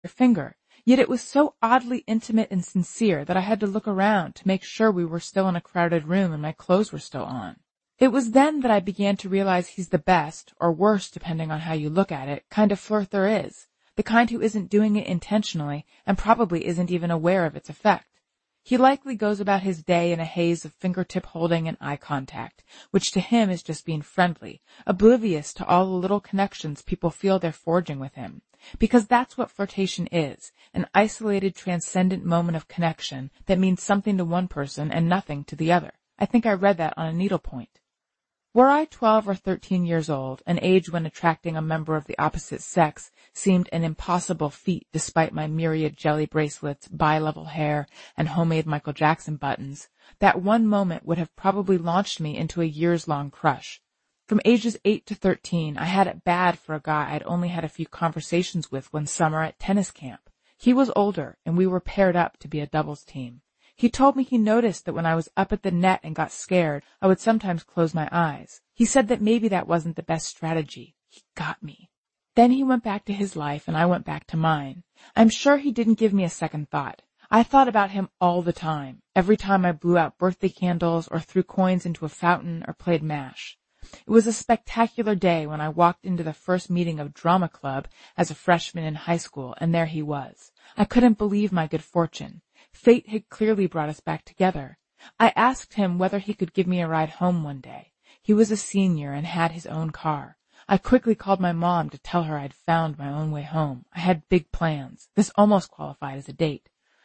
finger, yet it was so oddly intimate and sincere that I had to look around to make sure we were still in a crowded room and my clothes were still on. It was then that I began to realize he's the best, or worst depending on how you look at it, kind of flirt there is, the kind who isn't doing it intentionally and probably isn't even aware of its effect. He likely goes about his day in a haze of fingertip holding and eye contact, which to him is just being friendly, oblivious to all the little connections people feel they're forging with him. Because that's what flirtation is, an isolated, transcendent moment of connection that means something to one person and nothing to the other. I think I read that on a needlepoint. Were I 12 or 13 years old, an age when attracting a member of the opposite sex seemed an impossible feat despite my myriad jelly bracelets, bi-level hair, and homemade Michael Jackson buttons, that one moment would have probably launched me into a years-long crush. From ages 8 to 13, I had it bad for a guy I'd only had a few conversations with one summer at tennis camp. He was older, and we were paired up to be a doubles team. He told me he noticed that when I was up at the net and got scared, I would sometimes close my eyes. He said that maybe that wasn't the best strategy. He got me. Then he went back to his life and I went back to mine. I'm sure he didn't give me a second thought. I thought about him all the time, every time I blew out birthday candles or threw coins into a fountain or played MASH. It was a spectacular day when I walked into the first meeting of drama club as a freshman in high school, and there he was. I couldn't believe my good fortune. Fate had clearly brought us back together. I asked him whether he could give me a ride home one day. He was a senior and had his own car. I quickly called my mom to tell her I'd found my own way home. I had big plans. This almost qualified as a date.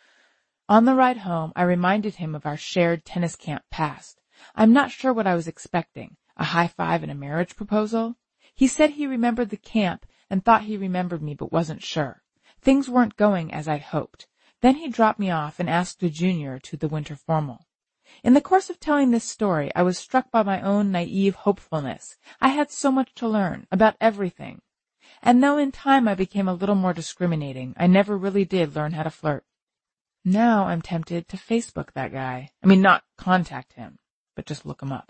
On the ride home, I reminded him of our shared tennis camp past. I'm not sure what I was expecting, a high five and a marriage proposal. He said he remembered the camp and thought he remembered me but wasn't sure. Things weren't going as I'd hoped. Then he dropped me off and asked a junior to the winter formal. In the course of telling this story, I was struck by my own naive hopefulness. I had so much to learn about everything. And though in time I became a little more discriminating, I never really did learn how to flirt. Now I'm tempted to Facebook that guy. I mean, not contact him, but just look him up.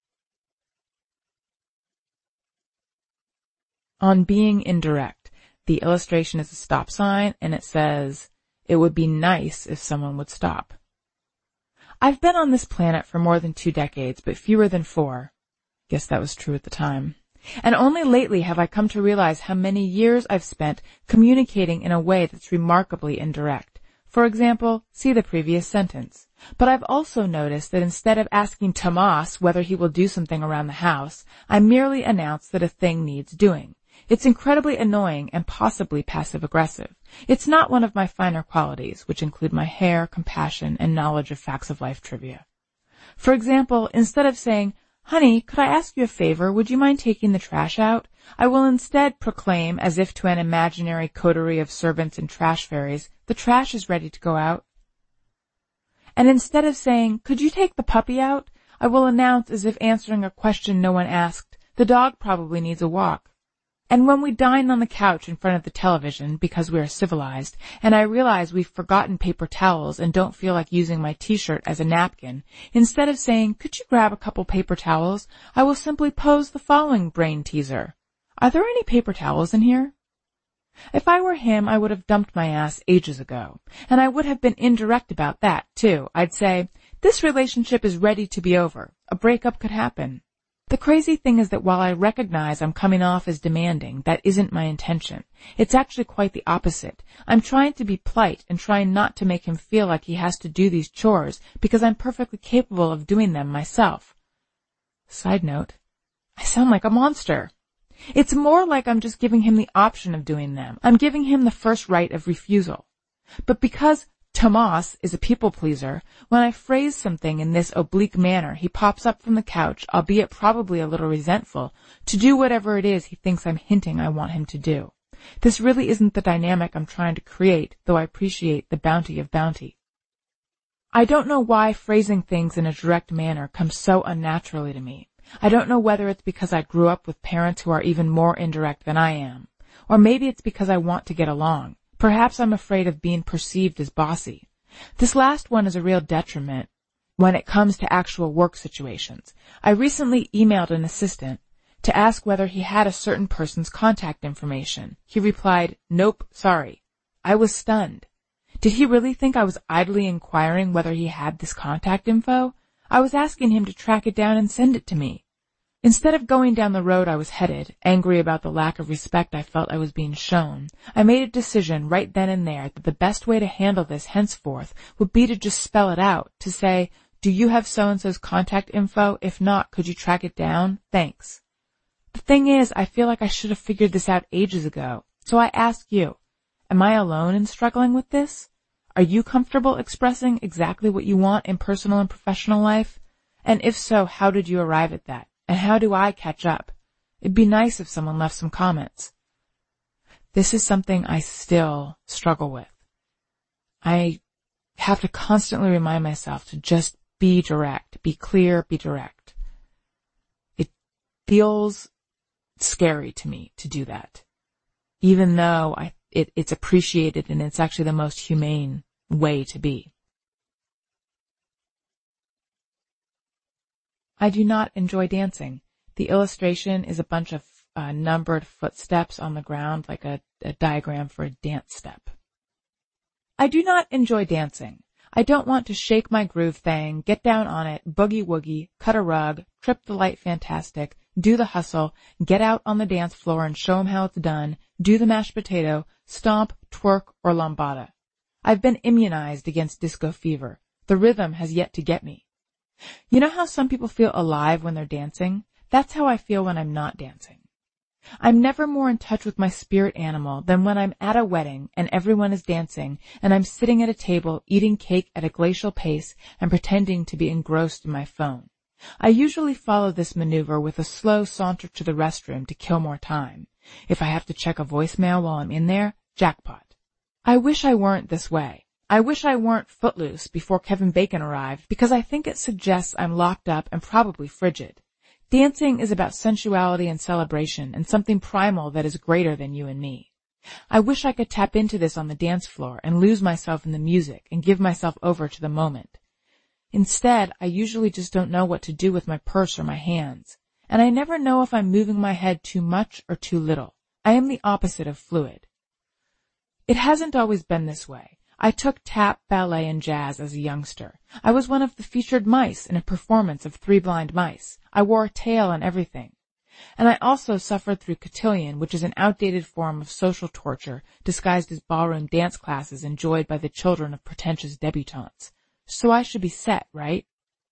On being indirect, the illustration is a stop sign, and it says, "It would be nice if someone would stop." I've been on this planet for more than 2 decades, but fewer than 4. Guess that was true at the time. And only lately have I come to realize how many years I've spent communicating in a way that's remarkably indirect. For example, see the previous sentence. But I've also noticed that instead of asking Tomas whether he will do something around the house, I merely announce that a thing needs doing. It's incredibly annoying and possibly passive-aggressive. It's not one of my finer qualities, which include my hair, compassion, and knowledge of facts of life trivia. For example, instead of saying, "Honey, could I ask you a favor? Would you mind taking the trash out?" I will instead proclaim, as if to an imaginary coterie of servants and trash fairies, "The trash is ready to go out." And instead of saying, "Could you take the puppy out?" I will announce, as if answering a question no one asked, "The dog probably needs a walk." And when we dine on the couch in front of the television, because we are civilized, and I realize we've forgotten paper towels and don't feel like using my t-shirt as a napkin, instead of saying, "Could you grab a couple paper towels?" I will simply pose the following brain teaser. "Are there any paper towels in here?" If I were him, I would have dumped my ass ages ago. And I would have been indirect about that, too. I'd say, "This relationship is ready to be over. A breakup could happen." The crazy thing is that while I recognize I'm coming off as demanding, that isn't my intention. It's actually quite the opposite. I'm trying to be polite and trying not to make him feel like he has to do these chores because I'm perfectly capable of doing them myself. Side note, I sound like a monster. It's more like I'm just giving him the option of doing them. I'm giving him the first right of refusal. But because Tomas is a people pleaser, when I phrase something in this oblique manner, he pops up from the couch, albeit probably a little resentful, to do whatever it is he thinks I'm hinting I want him to do. This really isn't the dynamic I'm trying to create, though I appreciate the bounty of bounty. I don't know why phrasing things in a direct manner comes so unnaturally to me. I don't know whether it's because I grew up with parents who are even more indirect than I am, or maybe it's because I want to get along. Perhaps I'm afraid of being perceived as bossy. This last one is a real detriment when it comes to actual work situations. I recently emailed an assistant to ask whether he had a certain person's contact information. He replied, "Nope, sorry." I was stunned. Did he really think I was idly inquiring whether he had this contact info? I was asking him to track it down and send it to me. Instead of going down the road I was headed, angry about the lack of respect I felt I was being shown, I made a decision right then and there that the best way to handle this henceforth would be to just spell it out, to say, "Do you have so-and-so's contact info? If not, could you track it down? Thanks." The thing is, I feel like I should have figured this out ages ago. So I ask you, am I alone in struggling with this? Are you comfortable expressing exactly what you want in personal and professional life? And if so, how did you arrive at that? And how do I catch up? It'd be nice if someone left some comments. This is something I still struggle with. I have to constantly remind myself to just be direct, be clear, be direct. It feels scary to me to do that, even though it's appreciated and it's actually the most humane way to be. I do not enjoy dancing. The illustration is a bunch of numbered footsteps on the ground, like a diagram for a dance step. I do not enjoy dancing. I don't want to shake my groove thing, get down on it, boogie woogie, cut a rug, trip the light fantastic, do the hustle, get out on the dance floor and show 'em how it's done, do the mashed potato, stomp, twerk, or lambada. I've been immunized against disco fever. The rhythm has yet to get me. You know how some people feel alive when they're dancing? That's how I feel when I'm not dancing. I'm never more in touch with my spirit animal than when I'm at a wedding and everyone is dancing and I'm sitting at a table eating cake at a glacial pace and pretending to be engrossed in my phone. I usually follow this maneuver with a slow saunter to the restroom to kill more time. If I have to check a voicemail while I'm in there, jackpot. I wish I weren't this way. I wish I weren't Footloose before Kevin Bacon arrived, because I think it suggests I'm locked up and probably frigid. Dancing is about sensuality and celebration and something primal that is greater than you and me. I wish I could tap into this on the dance floor and lose myself in the music and give myself over to the moment. Instead, I usually just don't know what to do with my purse or my hands, and I never know if I'm moving my head too much or too little. I am the opposite of fluid. It hasn't always been this way. I took tap, ballet, and jazz as a youngster. I was one of the featured mice in a performance of Three Blind Mice. I wore a tail and everything. And I also suffered through cotillion, which is an outdated form of social torture disguised as ballroom dance classes enjoyed by the children of pretentious debutantes. So I should be set, right?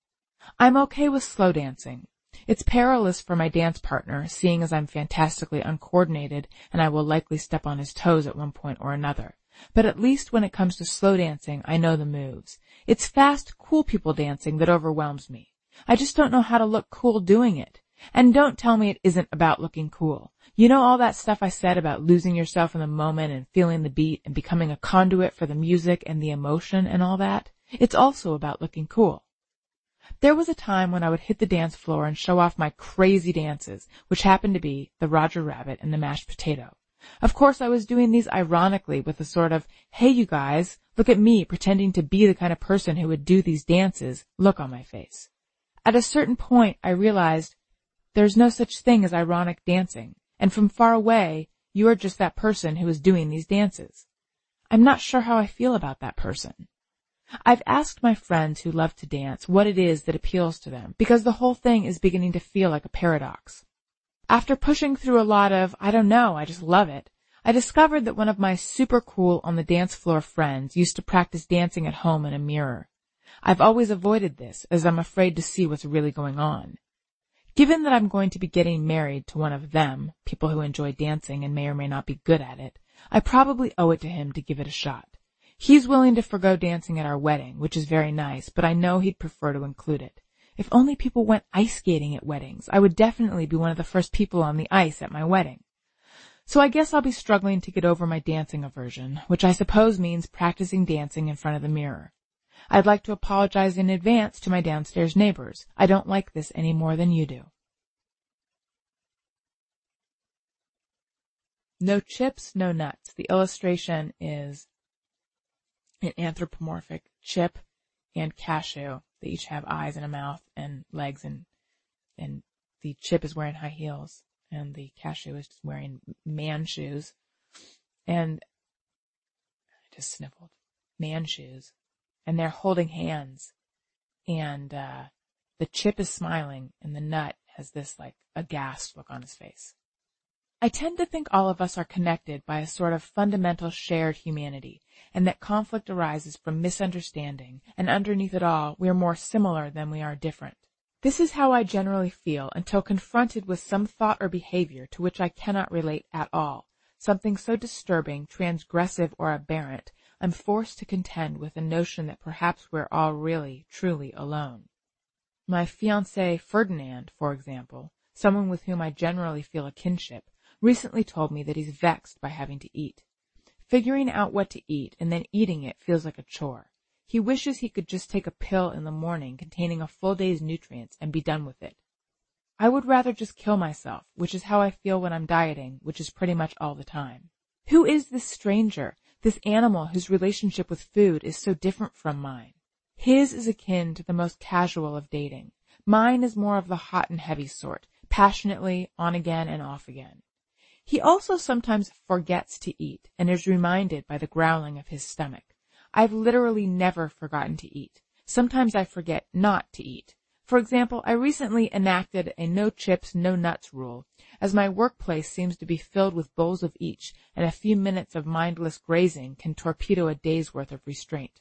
I'm okay with slow dancing. It's perilous for my dance partner, seeing as I'm fantastically uncoordinated and I will likely step on his toes at one point or another. But at least when it comes to slow dancing, I know the moves. It's fast, cool people dancing that overwhelms me. I just don't know how to look cool doing it. And don't tell me it isn't about looking cool. You know all that stuff I said about losing yourself in the moment and feeling the beat and becoming a conduit for the music and the emotion and all that? It's also about looking cool. There was a time when I would hit the dance floor and show off my crazy dances, which happened to be the Roger Rabbit and the mashed potato. Of course, I was doing these ironically with a sort of, hey, you guys, look at me pretending to be the kind of person who would do these dances look on my face. At a certain point, I realized there's no such thing as ironic dancing, and from far away, you are just that person who is doing these dances. I'm not sure how I feel about that person. I've asked my friends who love to dance what it is that appeals to them, because the whole thing is beginning to feel like a paradox. After pushing through a lot of, I don't know, I just love it, I discovered that one of my super cool on the dance floor friends used to practice dancing at home in a mirror. I've always avoided this, as I'm afraid to see what's really going on. Given that I'm going to be getting married to one of them, people who enjoy dancing and may or may not be good at it, I probably owe it to him to give it a shot. He's willing to forgo dancing at our wedding, which is very nice, but I know he'd prefer to include it. If only people went ice skating at weddings, I would definitely be one of the first people on the ice at my wedding. So I guess I'll be struggling to get over my dancing aversion, which I suppose means practicing dancing in front of the mirror. I'd like to apologize in advance to my downstairs neighbors. I don't like this any more than you do. No chips, no nuts. The illustration is an anthropomorphic chip and cashew. They each have eyes and a mouth and legs, and the chip is wearing high heels and the cashew is just wearing man shoes. And just sniffled. Man shoes. And they're holding hands. And the chip is smiling, and the nut has this, like, aghast look on his face. I tend to think all of us are connected by a sort of fundamental shared humanity, and that conflict arises from misunderstanding, and underneath it all, we are more similar than we are different. This is how I generally feel until confronted with some thought or behavior to which I cannot relate at all, something so disturbing, transgressive, or aberrant, I'm forced to contend with the notion that perhaps we're all really, truly alone. My fiancé Ferdinand, for example, someone with whom I generally feel a kinship, recently told me that he's vexed by having to eat. Figuring out what to eat and then eating it feels like a chore. He wishes he could just take a pill in the morning containing a full day's nutrients and be done with it. I would rather just kill myself, which is how I feel when I'm dieting, which is pretty much all the time. Who is this stranger, this animal whose relationship with food is so different from mine? His is akin to the most casual of dating. Mine is more of the hot and heavy sort, passionately, on again and off again. He also sometimes forgets to eat and is reminded by the growling of his stomach. I've literally never forgotten to eat. Sometimes I forget not to eat. For example, I recently enacted a no chips, no nuts rule, as my workplace seems to be filled with bowls of each, and a few minutes of mindless grazing can torpedo a day's worth of restraint.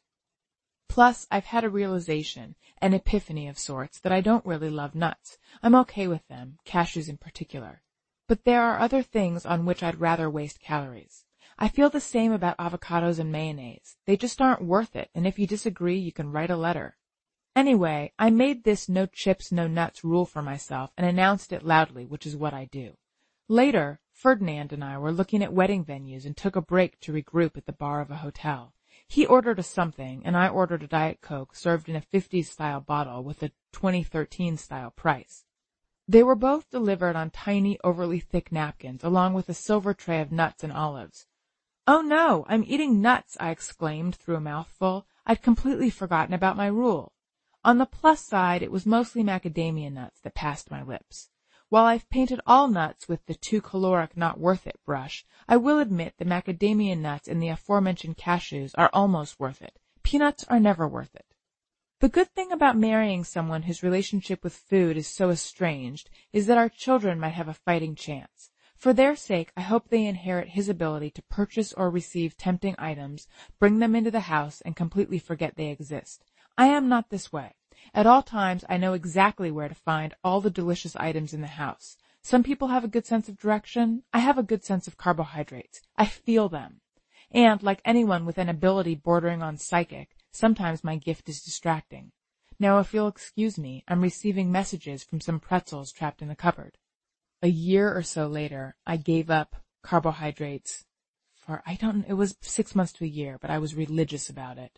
Plus, I've had a realization, an epiphany of sorts, that I don't really love nuts. I'm okay with them, cashews in particular. But there are other things on which I'd rather waste calories. I feel the same about avocados and mayonnaise. They just aren't worth it, and if you disagree, you can write a letter. Anyway, I made this no chips, no nuts rule for myself and announced it loudly, which is what I do. Later, Ferdinand and I were looking at wedding venues and took a break to regroup at the bar of a hotel. He ordered a something, and I ordered a Diet Coke served in a 50s-style bottle with a 2013-style price. They were both delivered on tiny, overly thick napkins, along with a silver tray of nuts and olives. "Oh no, I'm eating nuts," I exclaimed through a mouthful. I'd completely forgotten about my rule. On the plus side, it was mostly macadamia nuts that passed my lips. While I've painted all nuts with the too caloric not worth it brush, I will admit the macadamia nuts and the aforementioned cashews are almost worth it. Peanuts are never worth it. The good thing about marrying someone whose relationship with food is so estranged is that our children might have a fighting chance. For their sake, I hope they inherit his ability to purchase or receive tempting items, bring them into the house, and completely forget they exist. I am not this way. At all times, I know exactly where to find all the delicious items in the house. Some people have a good sense of direction. I have a good sense of carbohydrates. I feel them. And, like anyone with an ability bordering on psychic, sometimes my gift is distracting. Now, if you'll excuse me, I'm receiving messages from some pretzels trapped in the cupboard. A year or so later, I gave up carbohydrates it was 6 months to a year, but I was religious about it.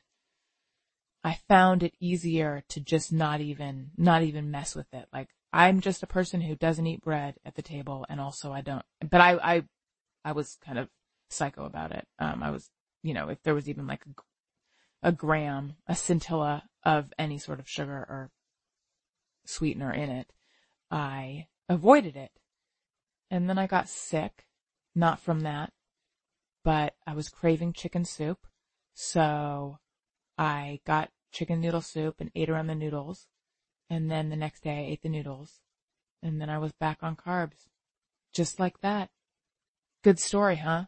I found it easier to just not even mess with it. Like, I'm just a person who doesn't eat bread at the table, and also I don't, but I was kind of psycho about it. I was, if there was even like a gram, a scintilla of any sort of sugar or sweetener in it, I avoided it. And then I got sick, not from that, but I was craving chicken soup, so I got chicken noodle soup and ate around the noodles, and then the next day I ate the noodles, and then I was back on carbs. Just like that. Good story, huh?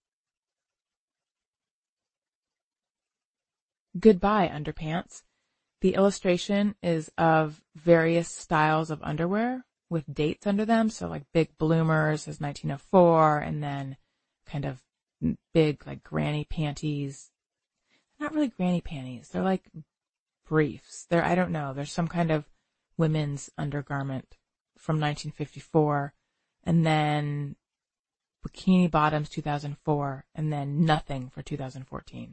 Goodbye, underpants. The illustration is of various styles of underwear with dates under them, so like Big Bloomers says 1904, and then kind of big like granny panties. Not really granny panties. They're like briefs. I don't know. There's some kind of women's undergarment from 1954, and then bikini bottoms 2004, and then nothing for 2014.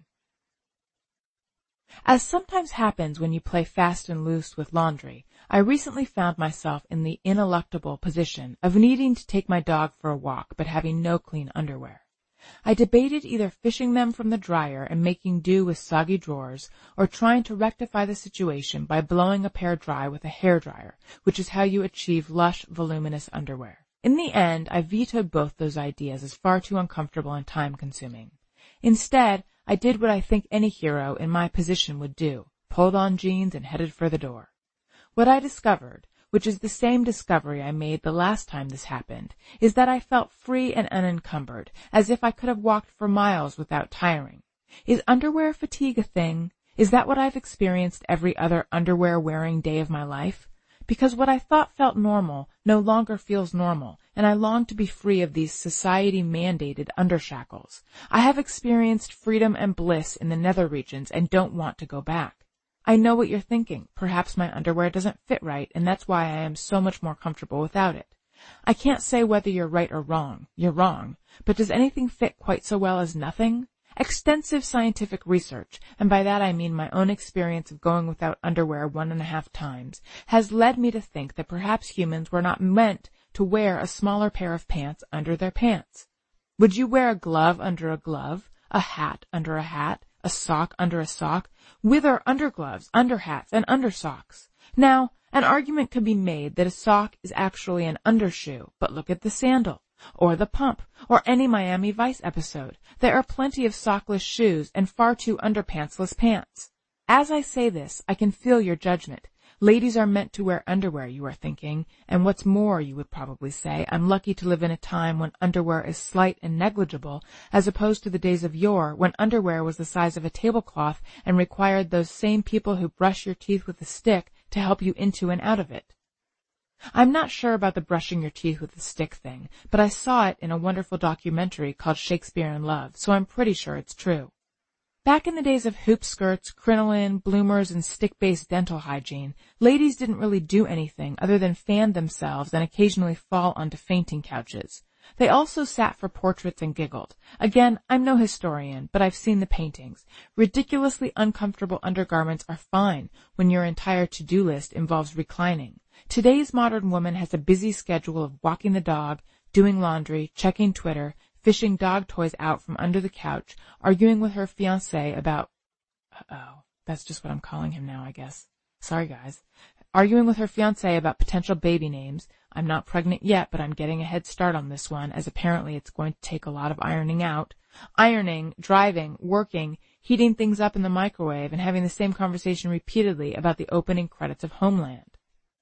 As sometimes happens when you play fast and loose with laundry, I recently found myself in the ineluctable position of needing to take my dog for a walk but having no clean underwear. I debated either fishing them from the dryer and making do with soggy drawers, or trying to rectify the situation by blowing a pair dry with a hairdryer, which is how you achieve lush, voluminous underwear. In the end, I vetoed both those ideas as far too uncomfortable and time-consuming. Instead, I did what I think any hero in my position would do, pulled on jeans and headed for the door. What I discovered, which is the same discovery I made the last time this happened, is that I felt free and unencumbered, as if I could have walked for miles without tiring. Is underwear fatigue a thing? Is that what I've experienced every other underwear-wearing day of my life? Because what I thought felt normal no longer feels normal, and I long to be free of these society-mandated undershackles. I have experienced freedom and bliss in the nether regions and don't want to go back. I know what you're thinking. Perhaps my underwear doesn't fit right, and that's why I am so much more comfortable without it. I can't say whether you're right or wrong. You're wrong. But does anything fit quite so well as nothing? Extensive scientific research, and by that I mean my own experience of going without underwear 1.5 times, has led me to think that perhaps humans were not meant to wear a smaller pair of pants under their pants. Would you wear a glove under a glove, a hat under a hat, a sock under a sock? Whither undergloves, underhats, and undersocks? Now, an argument could be made that a sock is actually an undershoe, but look at the sandal, or the pump, or any Miami Vice episode. There are plenty of sockless shoes and far too underpantsless pants. As I say this, I can feel your judgment. Ladies are meant to wear underwear, you are thinking, and what's more, you would probably say, I'm lucky to live in a time when underwear is slight and negligible, as opposed to the days of yore, when underwear was the size of a tablecloth and required those same people who brush your teeth with a stick to help you into and out of it. I'm not sure about the brushing your teeth with a stick thing, but I saw it in a wonderful documentary called Shakespeare in Love, so I'm pretty sure it's true. Back in the days of hoop skirts, crinoline, bloomers, and stick-based dental hygiene, ladies didn't really do anything other than fan themselves and occasionally fall onto fainting couches. They also sat for portraits and giggled. Again, I'm no historian, but I've seen the paintings. Ridiculously uncomfortable undergarments are fine when your entire to-do list involves reclining. Today's modern woman has a busy schedule of walking the dog, doing laundry, checking Twitter, fishing dog toys out from under the couch, arguing with her fiancé about... that's just what I'm calling him now, I guess. Sorry, guys. Arguing with her fiancé about potential baby names. I'm not pregnant yet, but I'm getting a head start on this one, as apparently it's going to take a lot of ironing out. Ironing, driving, working, heating things up in the microwave, and having the same conversation repeatedly about the opening credits of Homeland.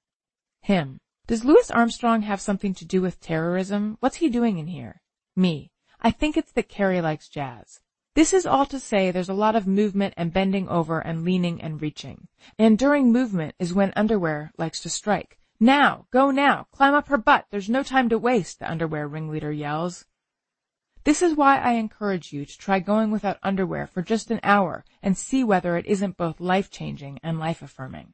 Him. Does Louis Armstrong have something to do with terrorism? What's he doing in here? Me. I think it's that Carrie likes jazz. This is all to say there's a lot of movement and bending over and leaning and reaching. And during movement is when underwear likes to strike. Now! Go now! Climb up her butt! There's no time to waste, the underwear ringleader yells. This is why I encourage you to try going without underwear for just an hour and see whether it isn't both life-changing and life-affirming.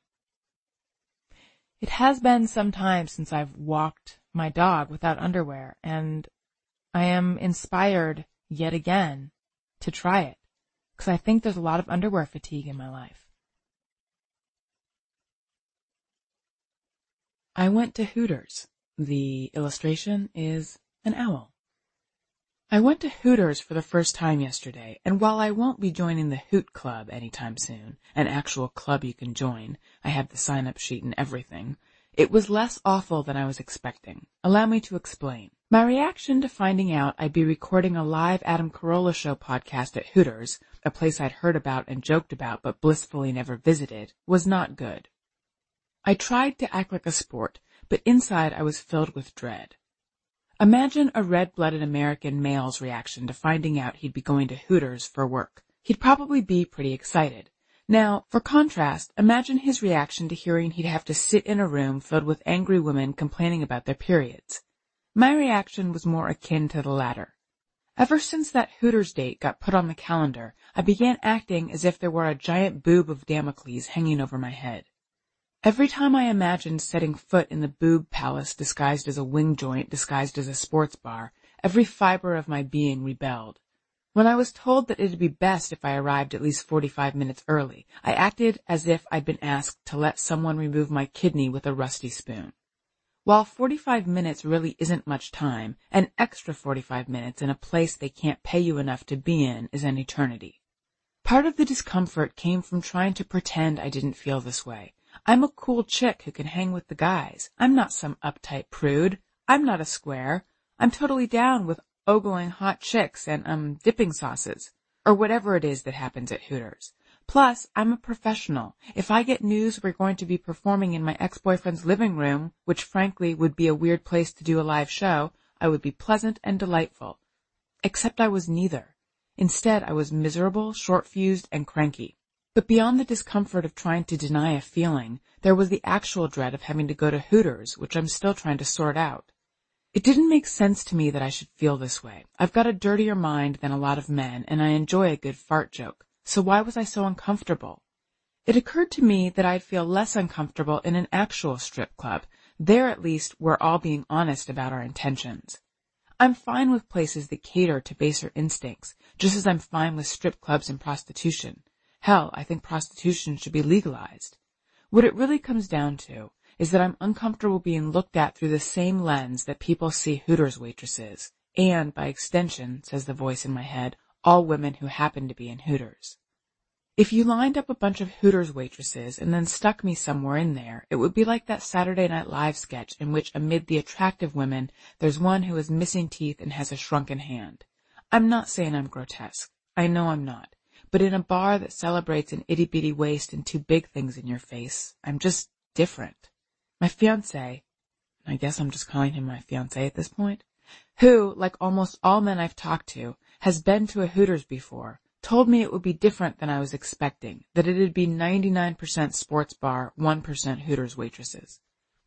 It has been some time since I've walked my dog without underwear, and I am inspired yet again to try it, because I think there's a lot of underwear fatigue in my life. I went to Hooters. The illustration is an owl. I went to Hooters for the first time yesterday, and while I won't be joining the Hoot Club anytime soon, an actual club you can join, I have the sign-up sheet and everything, it was less awful than I was expecting. Allow me to explain. My reaction to finding out I'd be recording a live Adam Carolla Show podcast at Hooters, a place I'd heard about and joked about but blissfully never visited, was not good. I tried to act like a sport, but inside I was filled with dread. Imagine a red-blooded American male's reaction to finding out he'd be going to Hooters for work. He'd probably be pretty excited. Now, for contrast, imagine his reaction to hearing he'd have to sit in a room filled with angry women complaining about their periods. My reaction was more akin to the latter. Ever since that Hooters date got put on the calendar, I began acting as if there were a giant boob of Damocles hanging over my head. Every time I imagined setting foot in the boob palace disguised as a wing joint, disguised as a sports bar, every fiber of my being rebelled. When I was told that it'd be best if I arrived at least 45 minutes early, I acted as if I'd been asked to let someone remove my kidney with a rusty spoon. While 45 minutes really isn't much time, an extra 45 minutes in a place they can't pay you enough to be in is an eternity. Part of the discomfort came from trying to pretend I didn't feel this way. I'm a cool chick who can hang with the guys. I'm not some uptight prude. I'm not a square. I'm totally down with ogling hot chicks and, dipping sauces. or whatever it is that happens at Hooters. Plus, I'm a professional. If I get news we're going to be performing in my ex-boyfriend's living room, which frankly would be a weird place to do a live show, I would be pleasant and delightful. Except I was neither. Instead, I was miserable, short-fused, and cranky. But beyond the discomfort of trying to deny a feeling, there was the actual dread of having to go to Hooters, which I'm still trying to sort out. It didn't make sense to me that I should feel this way. I've got a dirtier mind than a lot of men, and I enjoy a good fart joke. So why was I so uncomfortable? It occurred to me that I'd feel less uncomfortable in an actual strip club. There, at least, we're all being honest about our intentions. I'm fine with places that cater to baser instincts, just as I'm fine with strip clubs and prostitution. Hell, I think prostitution should be legalized. What it really comes down to is that I'm uncomfortable being looked at through the same lens that people see Hooters waitresses, and, by extension, says the voice in my head, all women who happen to be in Hooters. If you lined up a bunch of Hooters waitresses and then stuck me somewhere in there, it would be like that Saturday Night Live sketch in which amid the attractive women, there's one who has missing teeth and has a shrunken hand. I'm not saying I'm grotesque. I know I'm not. But in a bar that celebrates an itty-bitty waist and two big things in your face, I'm just different. My fiancé, I guess I'm just calling him my fiancé at this point, who, like almost all men I've talked to, has been to a Hooters before, told me it would be different than I was expecting, that it'd be 99% sports bar, 1% Hooters waitresses.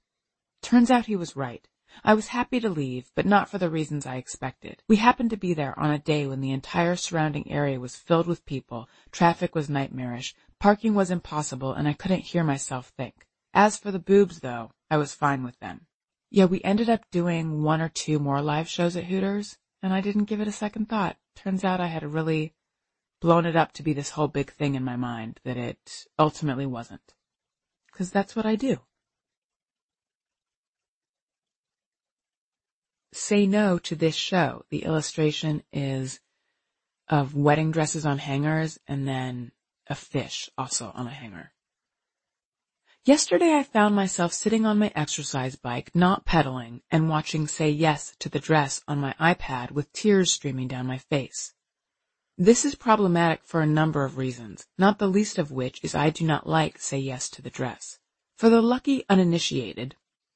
Turns out he was right. I was happy to leave, but not for the reasons I expected. We happened to be there on a day when the entire surrounding area was filled with people, traffic was nightmarish, parking was impossible, and I couldn't hear myself think. As for the boobs, though, I was fine with them. Yeah, we ended up doing 1 or 2 more live shows at Hooters, and I didn't give it a second thought. Turns out I had really blown it up to be this whole big thing in my mind that it ultimately wasn't. 'Cause that's what I do. Say no to this show. The illustration is of wedding dresses on hangers and then a fish also on a hanger. Yesterday I found myself sitting on my exercise bike, not pedaling, and watching Say Yes to the Dress on my iPad with tears streaming down my face. This is problematic for a number of reasons, not the least of which is I do not like Say Yes to the Dress. For the lucky uninitiated,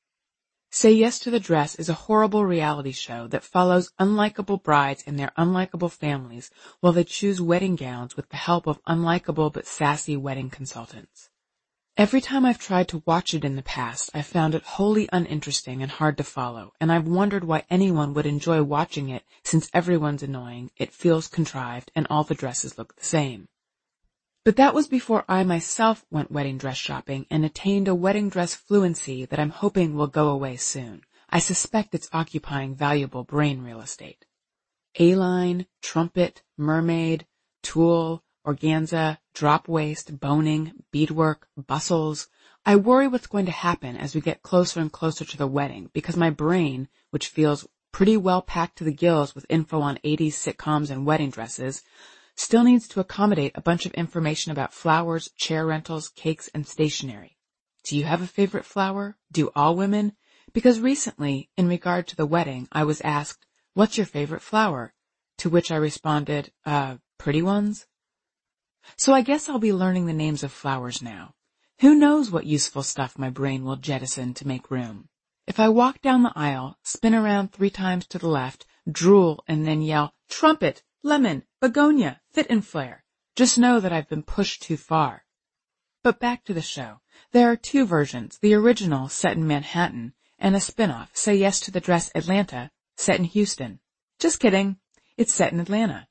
Say Yes to the Dress is a horrible reality show that follows unlikable brides and their unlikable families while they choose wedding gowns with the help of unlikable but sassy wedding consultants. Every time I've tried to watch it in the past, I've found it wholly uninteresting and hard to follow, and I've wondered why anyone would enjoy watching it since everyone's annoying, it feels contrived, and all the dresses look the same. But that was before I myself went wedding dress shopping and attained a wedding dress fluency that I'm hoping will go away soon. I suspect it's occupying valuable brain real estate. A-line, trumpet, mermaid, tulle, organza, drop waist, boning, beadwork, bustles. I worry what's going to happen as we get closer and closer to the wedding because my brain, which feels pretty well packed to the gills with info on 80s sitcoms and wedding dresses, still needs to accommodate a bunch of information about flowers, chair rentals, cakes, and stationery. Do you have a favorite flower? Do all women? Because recently, in regard to the wedding, I was asked, "What's your favorite flower?" To which I responded, pretty ones? So I guess I'll be learning the names of flowers now. Who knows what useful stuff my brain will jettison to make room. If I walk down the aisle, spin around 3 times to the left, drool, and then yell, "Trumpet, lemon, begonia, fit and flare," just know that I've been pushed too far. But back to the show. There are 2 versions, the original set in Manhattan, and a spin-off, Say Yes to the Dress Atlanta, set in Houston. Just kidding. It's set in Atlanta.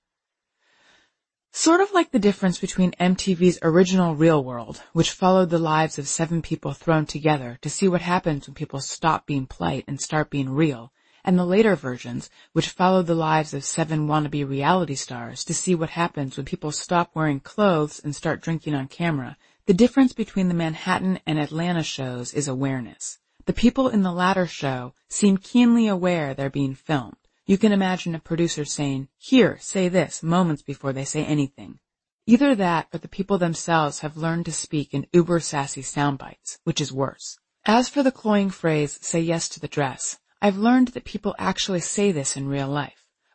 Sort of like the difference between MTV's original Real World, which followed the lives of 7 people thrown together to see what happens when people stop being polite and start being real, and the later versions, which followed the lives of 7 wannabe reality stars to see what happens when people stop wearing clothes and start drinking on camera. The difference between the Manhattan and Atlanta shows is awareness. The people in the latter show seem keenly aware they're being filmed. You can imagine a producer saying, "Here, say this," moments before they say anything. Either that or the people themselves have learned to speak in uber-sassy sound bites, which is worse. As for the cloying phrase, "Say yes to the dress," I've learned that people actually say this in real life.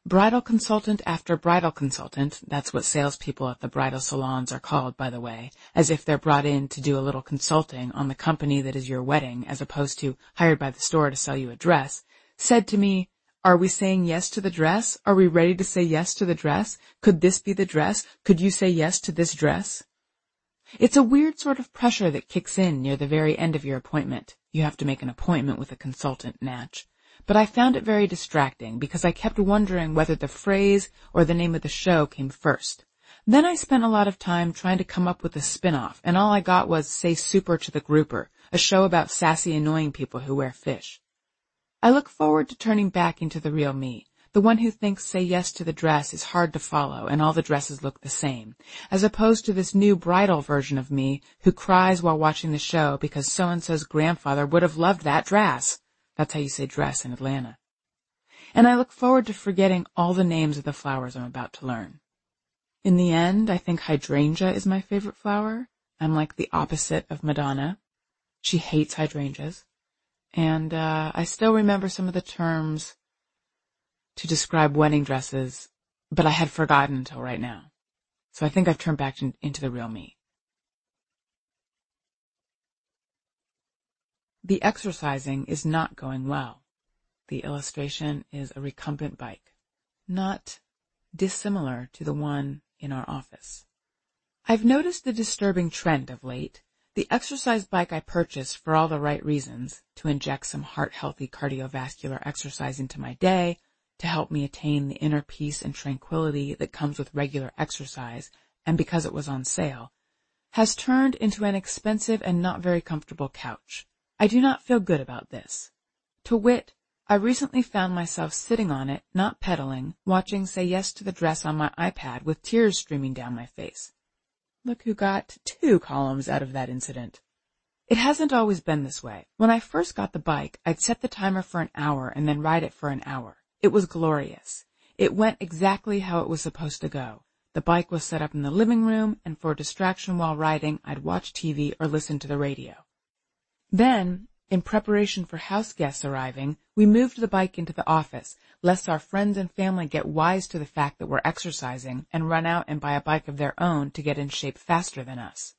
Bridal consultant after bridal consultant, that's what salespeople at the bridal salons are called, by the way, as if they're brought in to do a little consulting on the company that is your wedding as opposed to hired by the store to sell you a dress, said to me, "Are we saying yes to the dress? Are we ready to say yes to the dress? Could this be the dress? Could you say yes to this dress?" It's a weird sort of pressure that kicks in near the very end of your appointment. You have to make an appointment with a consultant, Natch. But I found it very distracting because I kept wondering whether the phrase or the name of the show came first. Then I spent a lot of time trying to come up with a spin-off, and all I got was Say Super to the Grouper, a show about sassy, annoying people who wear fish. I look forward to turning back into the real me, the one who thinks Say Yes to the Dress is hard to follow and all the dresses look the same, as opposed to this new bridal version of me who cries while watching the show because so-and-so's grandfather would have loved that dress. That's how you say dress in Atlanta. And I look forward to forgetting all the names of the flowers I'm about to learn. In the end, I think hydrangea is my favorite flower. I'm like the opposite of Madonna. She hates hydrangeas. And I still remember some of the terms to describe wedding dresses, but I had forgotten until right now. So I think I've turned back into the real me. The exercising is not going well. The illustration is a recumbent bike, not dissimilar to the one in our office. I've noticed a disturbing trend of late. The exercise bike I purchased for all the right reasons, to inject some heart-healthy cardiovascular exercise into my day, to help me attain the inner peace and tranquility that comes with regular exercise, and because it was on sale, has turned into an expensive and not very comfortable couch. I do not feel good about this. To wit, I recently found myself sitting on it, not pedaling, watching Say Yes to the Dress on my iPad with tears streaming down my face. Look who got 2 columns out of that incident. It hasn't always been this way. When I first got the bike, I'd set the timer for an hour and then ride it for an hour. It was glorious. It went exactly how it was supposed to go. The bike was set up in the living room, and for distraction while riding, I'd watch TV or listen to the radio. Then, in preparation for house guests arriving, we moved the bike into the office, lest our friends and family get wise to the fact that we're exercising and run out and buy a bike of their own to get in shape faster than us.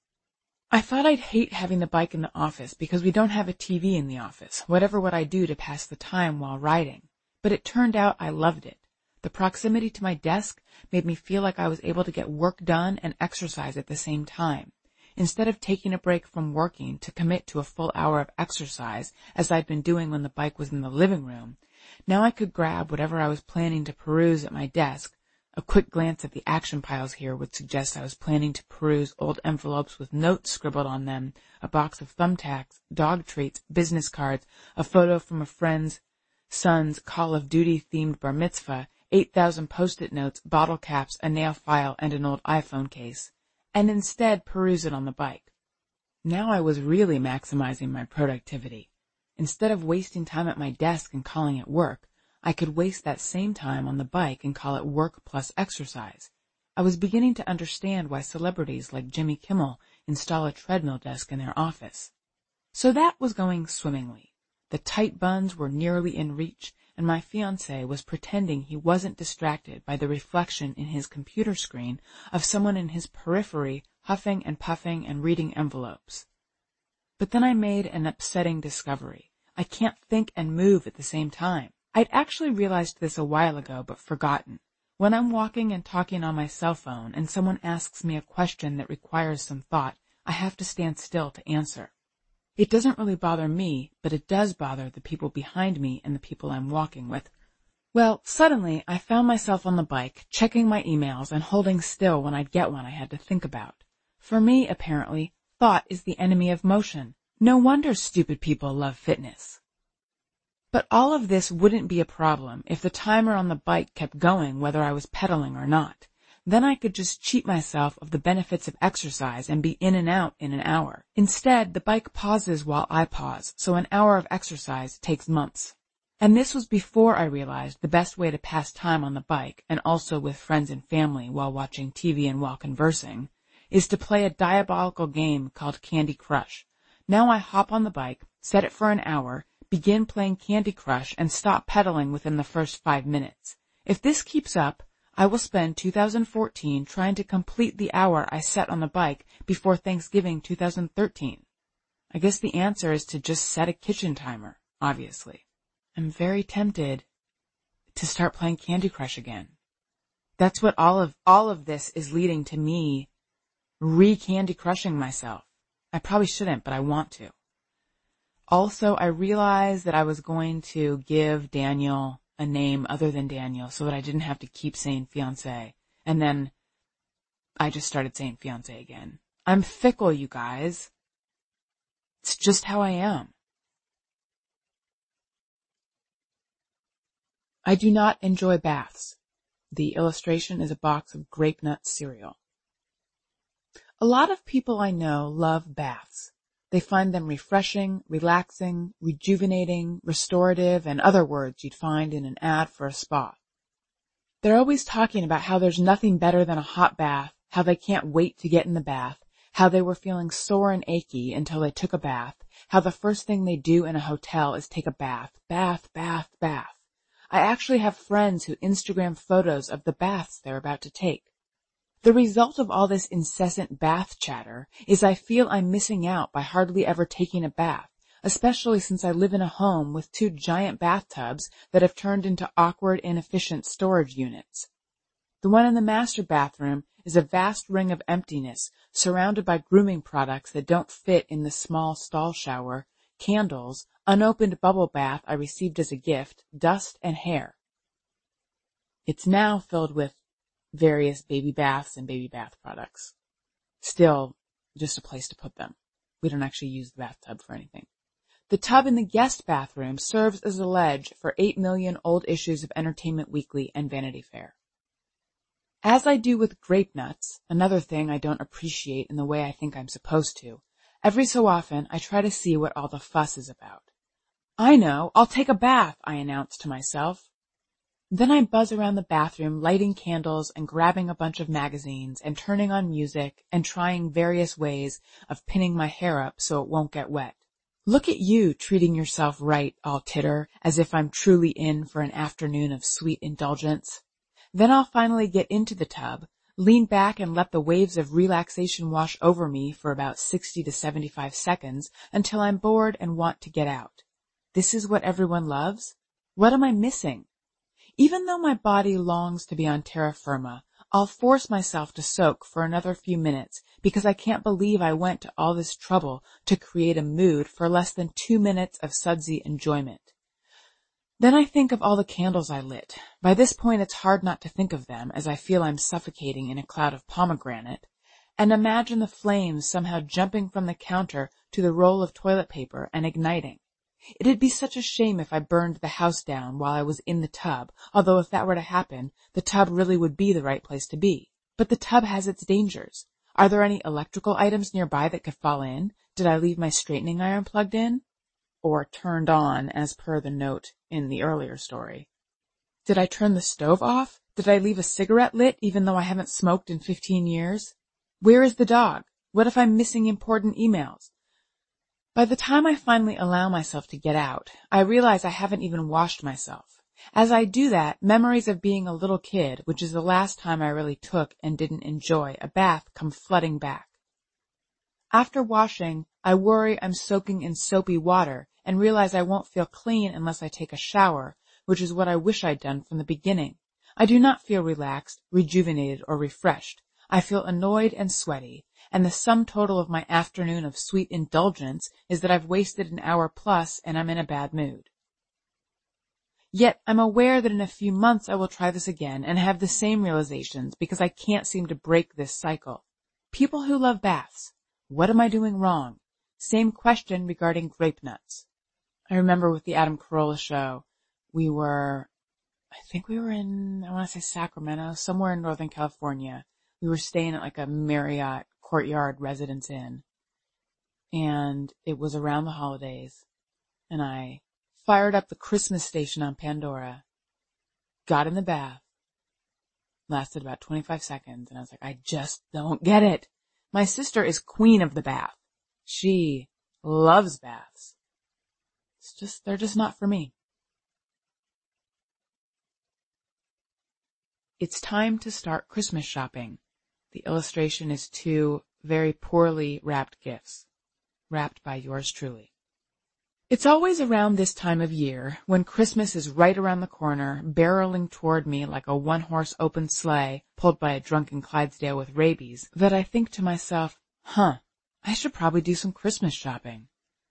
I thought I'd hate having the bike in the office because we don't have a TV in the office. Whatever would I do to pass the time while riding? But it turned out I loved it. The proximity to my desk made me feel like I was able to get work done and exercise at the same time. Instead of taking a break from working to commit to a full hour of exercise, as I'd been doing when the bike was in the living room, now I could grab whatever I was planning to peruse at my desk. A quick glance at the action piles here would suggest I was planning to peruse old envelopes with notes scribbled on them, a box of thumbtacks, dog treats, business cards, a photo from a friend's son's Call of Duty-themed bar mitzvah, 8,000 Post-it notes, bottle caps, a nail file, and an old iPhone case, and instead peruse it on the bike. Now I was really maximizing my productivity. Instead of wasting time at my desk and calling it work, I could waste that same time on the bike and call it work plus exercise. I was beginning to understand why celebrities like Jimmy Kimmel install a treadmill desk in their office. So that was going swimmingly. The tight buns were nearly in reach, and my fiancé was pretending he wasn't distracted by the reflection in his computer screen of someone in his periphery huffing and puffing and reading envelopes. But then I made an upsetting discovery. I can't think and move at the same time. I'd actually realized this a while ago, but forgotten. When I'm walking and talking on my cell phone and someone asks me a question that requires some thought, I have to stand still to answer. It doesn't really bother me, but it does bother the people behind me and the people I'm walking with. Well, suddenly I found myself on the bike, checking my emails and holding still when I'd get one I had to think about. For me, apparently, thought is the enemy of motion. No wonder stupid people love fitness. But all of this wouldn't be a problem if the timer on the bike kept going whether I was pedaling or not. Then I could just cheat myself of the benefits of exercise and be in and out in an hour. Instead, the bike pauses while I pause, so an hour of exercise takes months. And this was before I realized the best way to pass time on the bike, and also with friends and family while watching TV and while conversing, is to play a diabolical game called Candy Crush. Now I hop on the bike, set it for an hour, begin playing Candy Crush, and stop pedaling within the first 5 minutes. If this keeps up, I will spend 2014 trying to complete the hour I set on the bike before Thanksgiving 2013. I guess the answer is to just set a kitchen timer, obviously. I'm very tempted to start playing Candy Crush again. That's what all of this is leading to, me re-Candy Crushing myself. I probably shouldn't, but I want to. Also, I realized that I was going to give Daniel a name other than Daniel so that I didn't have to keep saying fiancé. And then I just started saying fiancé again. I'm fickle, you guys. It's just how I am. I do not enjoy baths. The illustration is a box of grape nut cereal. A lot of people I know love baths. They find them refreshing, relaxing, rejuvenating, restorative, and other words you'd find in an ad for a spa. They're always talking about how there's nothing better than a hot bath, how they can't wait to get in the bath, how they were feeling sore and achy until they took a bath, how the first thing they do in a hotel is take a bath. Bath, bath, bath. I actually have friends who Instagram photos of the baths they're about to take. The result of all this incessant bath chatter is I feel I'm missing out by hardly ever taking a bath, especially since I live in a home with 2 giant bathtubs that have turned into awkward, inefficient storage units. The one in the master bathroom is a vast ring of emptiness surrounded by grooming products that don't fit in the small stall shower, candles, unopened bubble bath I received as a gift, dust, and hair. It's now filled with various baby baths and baby bath products. Still, just a place to put them. We don't actually use the bathtub for anything. The tub in the guest bathroom serves as a ledge for 8 million old issues of Entertainment Weekly and Vanity Fair. As I do with grape nuts, another thing I don't appreciate in the way I think I'm supposed to, every so often I try to see what all the fuss is about. I know, I'll take a bath, I announce to myself. Then I buzz around the bathroom, lighting candles and grabbing a bunch of magazines and turning on music and trying various ways of pinning my hair up so it won't get wet. Look at you treating yourself right, I'll titter, as if I'm truly in for an afternoon of sweet indulgence. Then I'll finally get into the tub, lean back and let the waves of relaxation wash over me for about 60 to 75 seconds until I'm bored and want to get out. This is what everyone loves? What am I missing? Even though my body longs to be on terra firma, I'll force myself to soak for another few minutes because I can't believe I went to all this trouble to create a mood for less than 2 minutes of sudsy enjoyment. Then I think of all the candles I lit. By this point it's hard not to think of them as I feel I'm suffocating in a cloud of pomegranate, and imagine the flames somehow jumping from the counter to the roll of toilet paper and igniting. It'd be such a shame if I burned the house down while I was in the tub, although if that were to happen, the tub really would be the right place to be. But the tub has its dangers. Are there any electrical items nearby that could fall in? Did I leave my straightening iron plugged in? Or turned on, as per the note in the earlier story. Did I turn the stove off? Did I leave a cigarette lit even though I haven't smoked in 15 years? Where is the dog? What if I'm missing important emails? By the time I finally allow myself to get out, I realize I haven't even washed myself. As I do that, memories of being a little kid, which is the last time I really took and didn't enjoy a bath, come flooding back. After washing, I worry I'm soaking in soapy water and realize I won't feel clean unless I take a shower, which is what I wish I'd done from the beginning. I do not feel relaxed, rejuvenated, or refreshed. I feel annoyed and sweaty, and the sum total of my afternoon of sweet indulgence is that I've wasted an hour plus and I'm in a bad mood. Yet I'm aware that in a few months I will try this again and have the same realizations because I can't seem to break this cycle. People who love baths, what am I doing wrong? Same question regarding grape nuts. I remember with the Adam Carolla show, I think we were in, I want to say Sacramento, somewhere in Northern California. We were staying at like a Marriott Courtyard Residence Inn, and it was around the holidays, and I fired up the Christmas station on Pandora, got in the bath, lasted about 25 seconds, and I was like, I just don't get it. My sister is queen of the bath. She loves baths. They're just not for me. It's time to start Christmas shopping. The illustration is 2 very poorly wrapped gifts, wrapped by yours truly. It's always around this time of year, when Christmas is right around the corner, barreling toward me like a one-horse open sleigh pulled by a drunken Clydesdale with rabies, that I think to myself, I should probably do some Christmas shopping.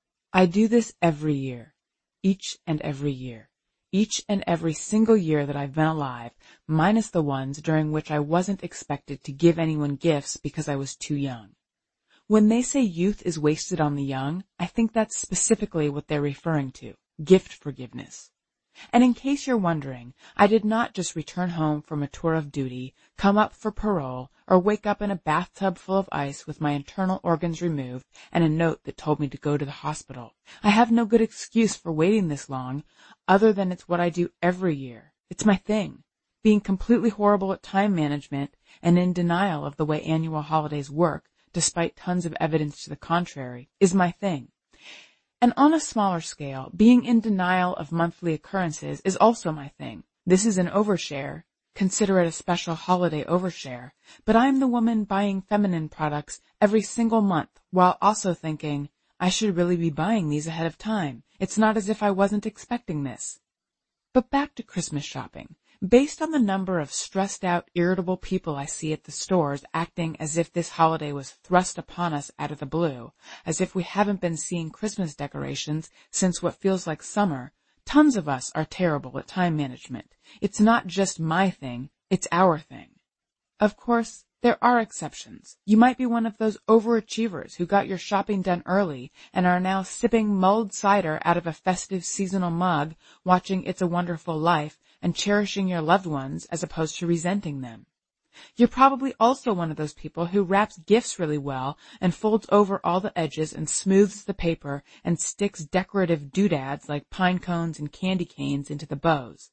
I do this every year, each and every year, each and every single year that I've been alive, minus the ones during which I wasn't expected to give anyone gifts because I was too young. When they say youth is wasted on the young, I think that's specifically what they're referring to, gift forgiveness. And in case you're wondering, I did not just return home from a tour of duty, come up for parole, or wake up in a bathtub full of ice with my internal organs removed and a note that told me to go to the hospital. I have no good excuse for waiting this long, other than it's what I do every year. It's my thing. Being completely horrible at time management and in denial of the way annual holidays work, despite tons of evidence to the contrary, is my thing. And on a smaller scale, being in denial of monthly occurrences is also my thing. This is an overshare. Consider it a special holiday overshare. But I'm the woman buying feminine products every single month while also thinking, I should really be buying these ahead of time. It's not as if I wasn't expecting this. But back to Christmas shopping. Based on the number of stressed out, irritable people I see at the stores acting as if this holiday was thrust upon us out of the blue, as if we haven't been seeing Christmas decorations since what feels like summer, tons of us are terrible at time management. It's not just my thing, it's our thing. Of course, there are exceptions. You might be one of those overachievers who got your shopping done early and are now sipping mulled cider out of a festive seasonal mug, watching It's a Wonderful Life, and cherishing your loved ones as opposed to resenting them. You're probably also one of those people who wraps gifts really well and folds over all the edges and smooths the paper and sticks decorative doodads like pine cones and candy canes into the bows.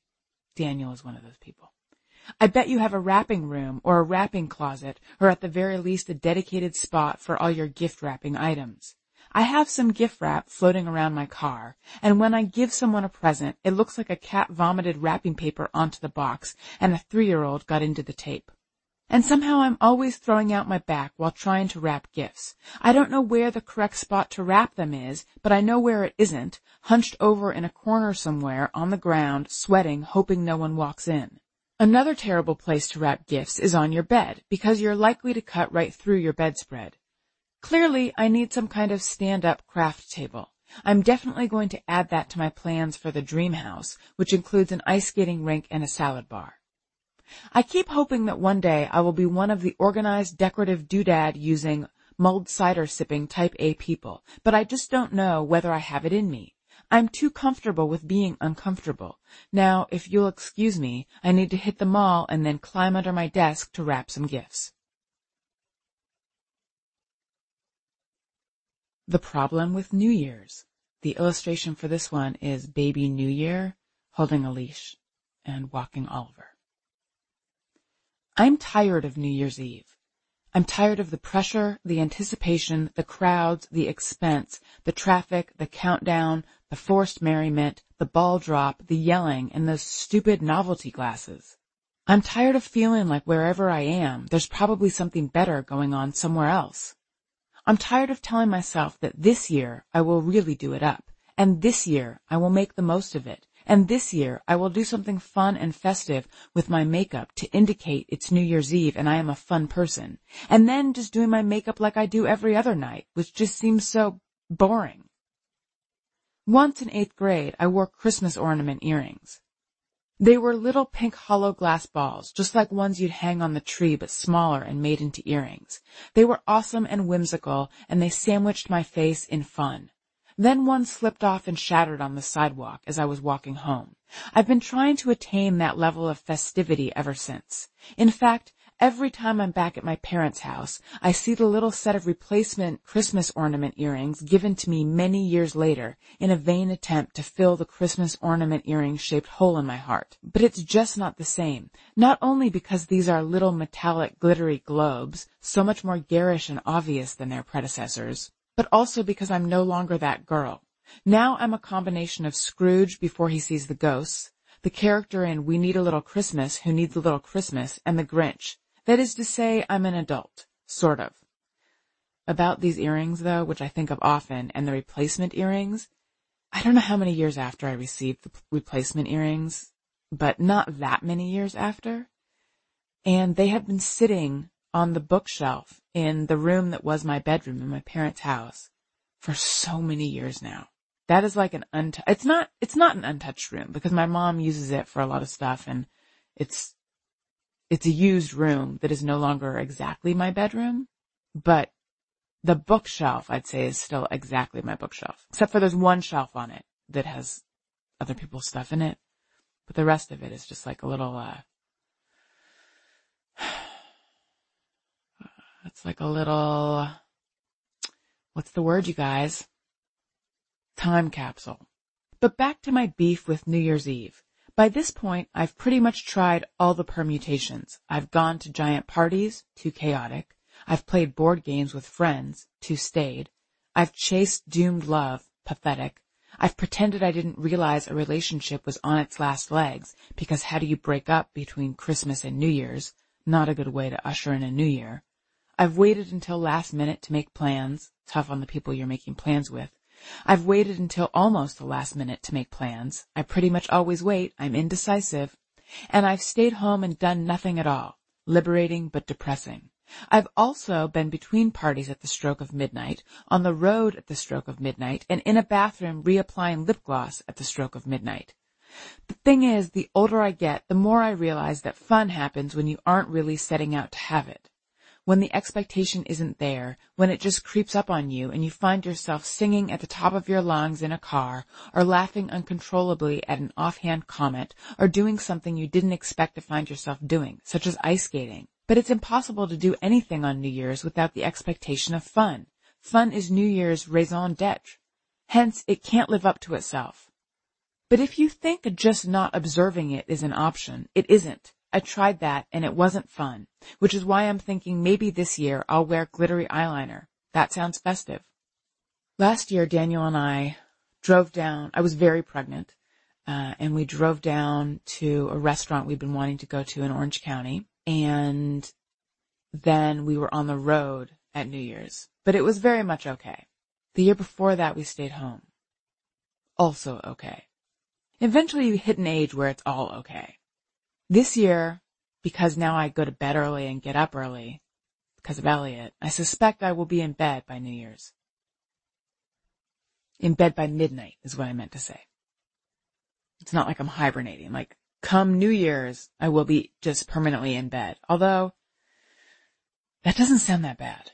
Daniel is one of those people. I bet you have a wrapping room or a wrapping closet, or at the very least a dedicated spot for all your gift wrapping items. I have some gift wrap floating around my car, and when I give someone a present, it looks like a cat vomited wrapping paper onto the box and a 3-year-old got into the tape. And somehow I'm always throwing out my back while trying to wrap gifts. I don't know where the correct spot to wrap them is, but I know where it isn't, hunched over in a corner somewhere on the ground, sweating, hoping no one walks in. Another terrible place to wrap gifts is on your bed, because you're likely to cut right through your bedspread. Clearly, I need some kind of stand-up craft table. I'm definitely going to add that to my plans for the dream house, which includes an ice skating rink and a salad bar. I keep hoping that one day I will be one of the organized decorative doodad using mulled cider sipping type A people, but I just don't know whether I have it in me. I'm too comfortable with being uncomfortable. Now, if you'll excuse me, I need to hit the mall and then climb under my desk to wrap some gifts. The problem with New Year's. The illustration for this one is Baby New Year holding a leash and walking Oliver. I'm tired of New Year's Eve. I'm tired of the pressure, the anticipation, the crowds, the expense, the traffic, the countdown, the forced merriment, the ball drop, the yelling, and those stupid novelty glasses. I'm tired of feeling like wherever I am, there's probably something better going on somewhere else. I'm tired of telling myself that this year I will really do it up, and this year I will make the most of it, and this year I will do something fun and festive with my makeup to indicate it's New Year's Eve and I am a fun person, and then just doing my makeup like I do every other night, which just seems so boring. Once in 8th grade, I wore Christmas ornament earrings. They were little pink hollow glass balls, just like ones you'd hang on the tree, but smaller and made into earrings. They were awesome and whimsical, and they sandwiched my face in fun. Then one slipped off and shattered on the sidewalk as I was walking home. I've been trying to attain that level of festivity ever since. In fact, every time I'm back at my parents' house, I see the little set of replacement Christmas ornament earrings given to me many years later in a vain attempt to fill the Christmas ornament earring-shaped hole in my heart. But it's just not the same, not only because these are little metallic glittery globes, so much more garish and obvious than their predecessors, but also because I'm no longer that girl. Now I'm a combination of Scrooge before he sees the ghosts, the character in We Need a Little Christmas Who Needs a Little Christmas and The Grinch. That is to say, I'm an adult. Sort of. About these earrings, though, which I think of often, and the replacement earrings, I don't know how many years after I received the replacement earrings, but not that many years after. And they have been sitting on the bookshelf in the room that was my bedroom in my parents' house for so many years now. That is like it's not an untouched room because my mom uses it for a lot of stuff, and it's a used room that is no longer exactly my bedroom, but the bookshelf, I'd say, is still exactly my bookshelf, except for there's one shelf on it that has other people's stuff in it, but the rest of it is just like a little, it's like a little, what's the word, you guys? Time capsule. But back to my beef with New Year's Eve. By this point, I've pretty much tried all the permutations. I've gone to giant parties, too chaotic. I've played board games with friends, too staid. I've chased doomed love, pathetic. I've pretended I didn't realize a relationship was on its last legs, because how do you break up between Christmas and New Year's? Not a good way to usher in a new year. I've waited until last minute to make plans. Tough on the people you're making plans with. I've waited until almost the last minute to make plans. I pretty much always wait. I'm indecisive. And I've stayed home and done nothing at all. Liberating but depressing. I've also been between parties at the stroke of midnight, on the road at the stroke of midnight, and in a bathroom reapplying lip gloss at the stroke of midnight. The thing is, the older I get, the more I realize that fun happens when you aren't really setting out to have it. When the expectation isn't there, when it just creeps up on you and you find yourself singing at the top of your lungs in a car, or laughing uncontrollably at an offhand comment, or doing something you didn't expect to find yourself doing, such as ice skating. But it's impossible to do anything on New Year's without the expectation of fun. Fun is New Year's raison d'etre. Hence, it can't live up to itself. But if you think just not observing it is an option, it isn't. I tried that and it wasn't fun, which is why I'm thinking maybe this year I'll wear glittery eyeliner. That sounds festive. Last year, Daniel and I drove down. I was very pregnant, and we drove down to a restaurant we'd been wanting to go to in Orange County, and then we were on the road at New Year's. But it was very much okay. The year before that, we stayed home. Also okay. Eventually, you hit an age where it's all okay. This year, because now I go to bed early and get up early, because of Elliot, I suspect I will be in bed by New Year's. In bed by midnight is what I meant to say. It's not like I'm hibernating. Like, come New Year's, I will be just permanently in bed. Although, that doesn't sound that bad.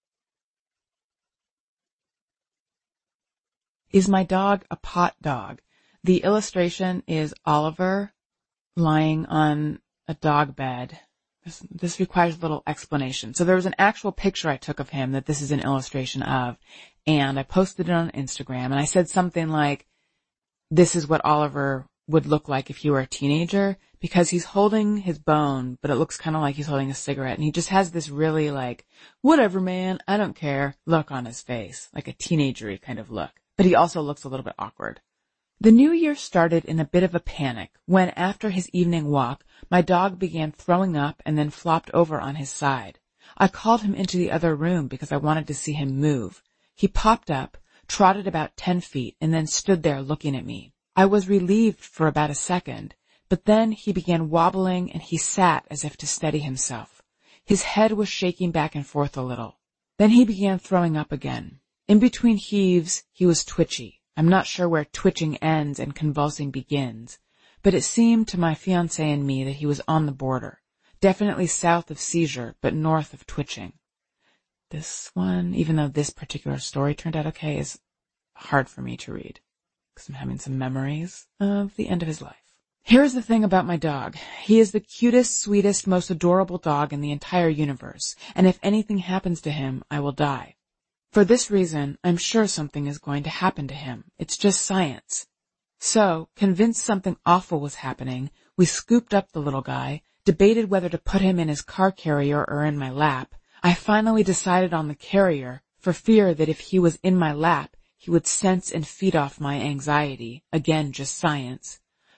Is my dog a pot dog? The illustration is Oliver lying on a dog bed. This requires a little explanation. So there was an actual picture I took of him that this is an illustration of, and I posted it on Instagram, and I said something like, this is what Oliver would look like if you were a teenager, because he's holding his bone, but it looks kind of like he's holding a cigarette, and he just has this really like, whatever man, I don't care, look on his face, like a teenagery kind of look. But he also looks a little bit awkward. The new year started in a bit of a panic when, after his evening walk, my dog began throwing up and then flopped over on his side. I called him into the other room because I wanted to see him move. He popped up, trotted about 10 feet, and then stood there looking at me. I was relieved for about a second, but then he began wobbling and he sat as if to steady himself. His head was shaking back and forth a little. Then he began throwing up again. In between heaves, he was twitchy. I'm not sure where twitching ends and convulsing begins, but it seemed to my fiancé and me that he was on the border, definitely south of seizure, but north of twitching. This one, even though this particular story turned out okay, is hard for me to read, because I'm having some memories of the end of his life. Here's the thing about my dog. He is the cutest, sweetest, most adorable dog in the entire universe, and if anything happens to him, I will die. For this reason, I'm sure something is going to happen to him. It's just science. So, convinced something awful was happening, we scooped up the little guy, debated whether to put him in his car carrier or in my lap. I finally decided on the carrier, for fear that if he was in my lap, he would sense and feed off my anxiety. Again, just science.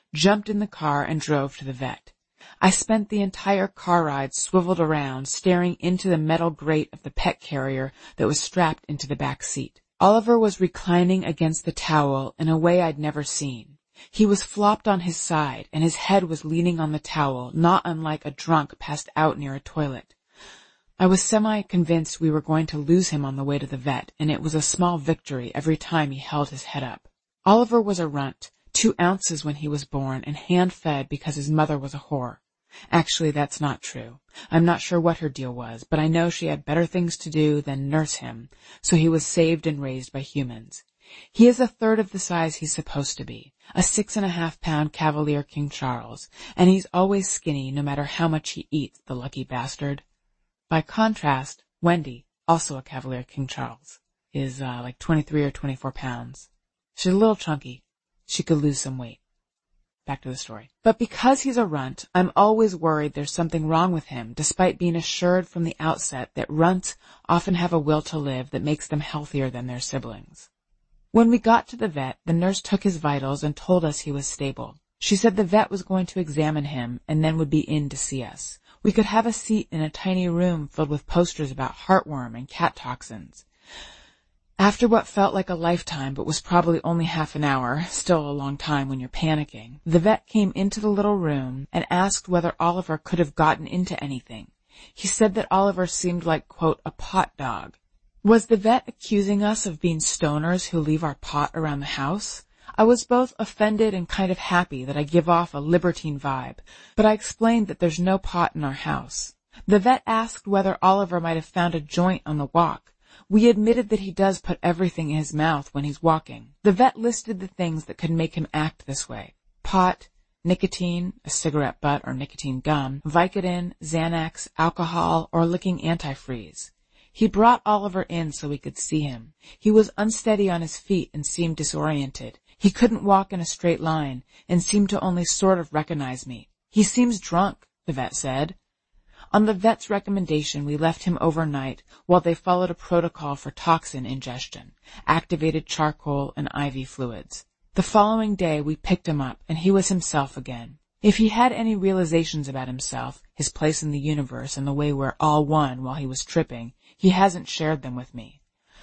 jumped in the car, and drove to the vet. I spent the entire car ride swiveled around, staring into the metal grate of the pet carrier that was strapped into the back seat. Oliver was reclining against the towel in a way I'd never seen. He was flopped on his side, and his head was leaning on the towel, not unlike a drunk passed out near a toilet. I was semi-convinced we were going to lose him on the way to the vet, and it was a small victory every time he held his head up. Oliver was a runt, 2 ounces when he was born, and hand-fed because his mother was a whore. Actually, that's not true. I'm not sure what her deal was, but I know she had better things to do than nurse him, so he was saved and raised by humans. He is 1/3 of the size he's supposed to be, a 6.5-pound Cavalier King Charles, and he's always skinny no matter how much he eats, the lucky bastard. By contrast, Wendy, also a Cavalier King Charles, is like 23 or 24 pounds. She's a little chunky. She could lose some weight. Back to the story. But because he's a runt, I'm always worried there's something wrong with him, despite being assured from the outset that runts often have a will to live that makes them healthier than their siblings. When we got to the vet, the nurse took his vitals and told us he was stable. She said the vet was going to examine him and then would be in to see us. We could have a seat in a tiny room filled with posters about heartworm and cat toxins. After what felt like a lifetime but was probably only half an hour, still a long time when you're panicking, the vet came into the little room and asked whether Oliver could have gotten into anything. He said that Oliver seemed like, quote, a pot dog. Was the vet accusing us of being stoners who leave our pot around the house? I was both offended and kind of happy that I give off a libertine vibe, but I explained that there's no pot in our house. The vet asked whether Oliver might have found a joint on the walk. We admitted that he does put everything in his mouth when he's walking. The vet listed the things that could make him act this way: pot, nicotine, a cigarette butt or nicotine gum, Vicodin, Xanax, alcohol, or licking antifreeze. He brought Oliver in so we could see him. He was unsteady on his feet and seemed disoriented. He couldn't walk in a straight line and seemed to only sort of recognize me. He seems drunk, the vet said. On the vet's recommendation, we left him overnight while they followed a protocol for toxin ingestion, activated charcoal, and IV fluids. The following day, we picked him up, and he was himself again. If he had any realizations about himself, his place in the universe, and the way we're all one while he was tripping, he hasn't shared them with me.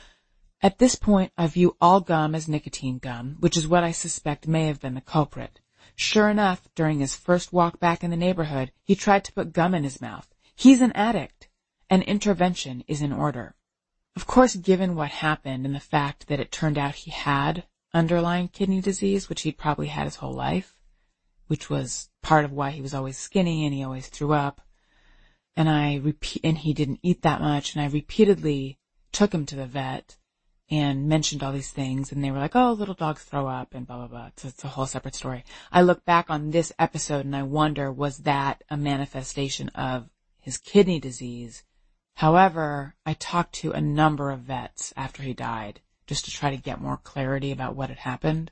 At this point, I view all gum as nicotine gum, which is what I suspect may have been the culprit. Sure enough, during his first walk back in the neighborhood, he tried to put gum in his mouth. He's an addict. An intervention is in order. Of course, given what happened and the fact that it turned out he had underlying kidney disease, which he'd probably had his whole life, which was part of why he was always skinny and he always threw up, and he didn't eat that much, and I repeatedly took him to the vet and mentioned all these things, and they were like, oh, little dogs throw up, and blah, blah, blah. It's a whole separate story. I look back on this episode and I wonder, was that a manifestation of his kidney disease? However, I talked to a number of vets after he died just to try to get more clarity about what had happened,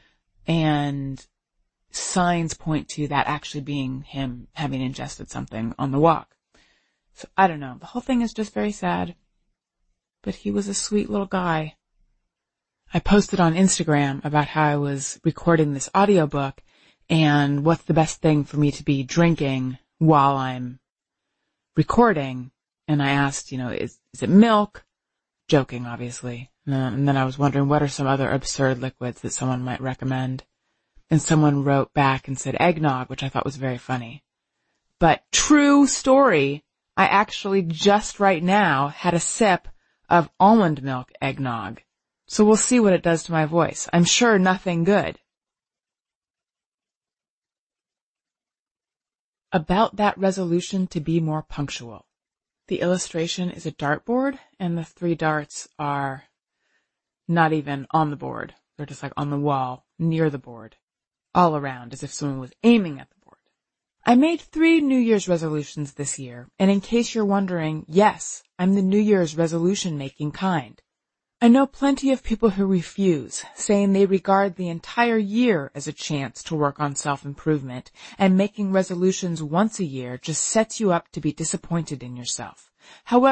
and signs point to that actually being him having ingested something on the walk. So I don't know. The whole thing is just very sad. But he was a sweet little guy. I posted on Instagram about how I was recording this audiobook and what's the best thing for me to be drinking while I'm recording. And I asked, is it milk? Joking, obviously. And then I was wondering what are some other absurd liquids that someone might recommend. And someone wrote back and said eggnog, which I thought was very funny. But true story, I actually just right now had a sip of almond milk eggnog. So we'll see what it does to my voice. I'm sure nothing good. About that resolution to be more punctual. The illustration is a dartboard, and the 3 darts are not even on the board. They're just like on the wall, near the board, all around, as if someone was aiming at the board. I made 3 New Year's resolutions this year, and in case you're wondering, yes, I'm the New Year's resolution-making kind. I know plenty of people who refuse, saying they regard the entire year as a chance to work on self-improvement, and making resolutions once a year just sets you up to be disappointed in yourself. However,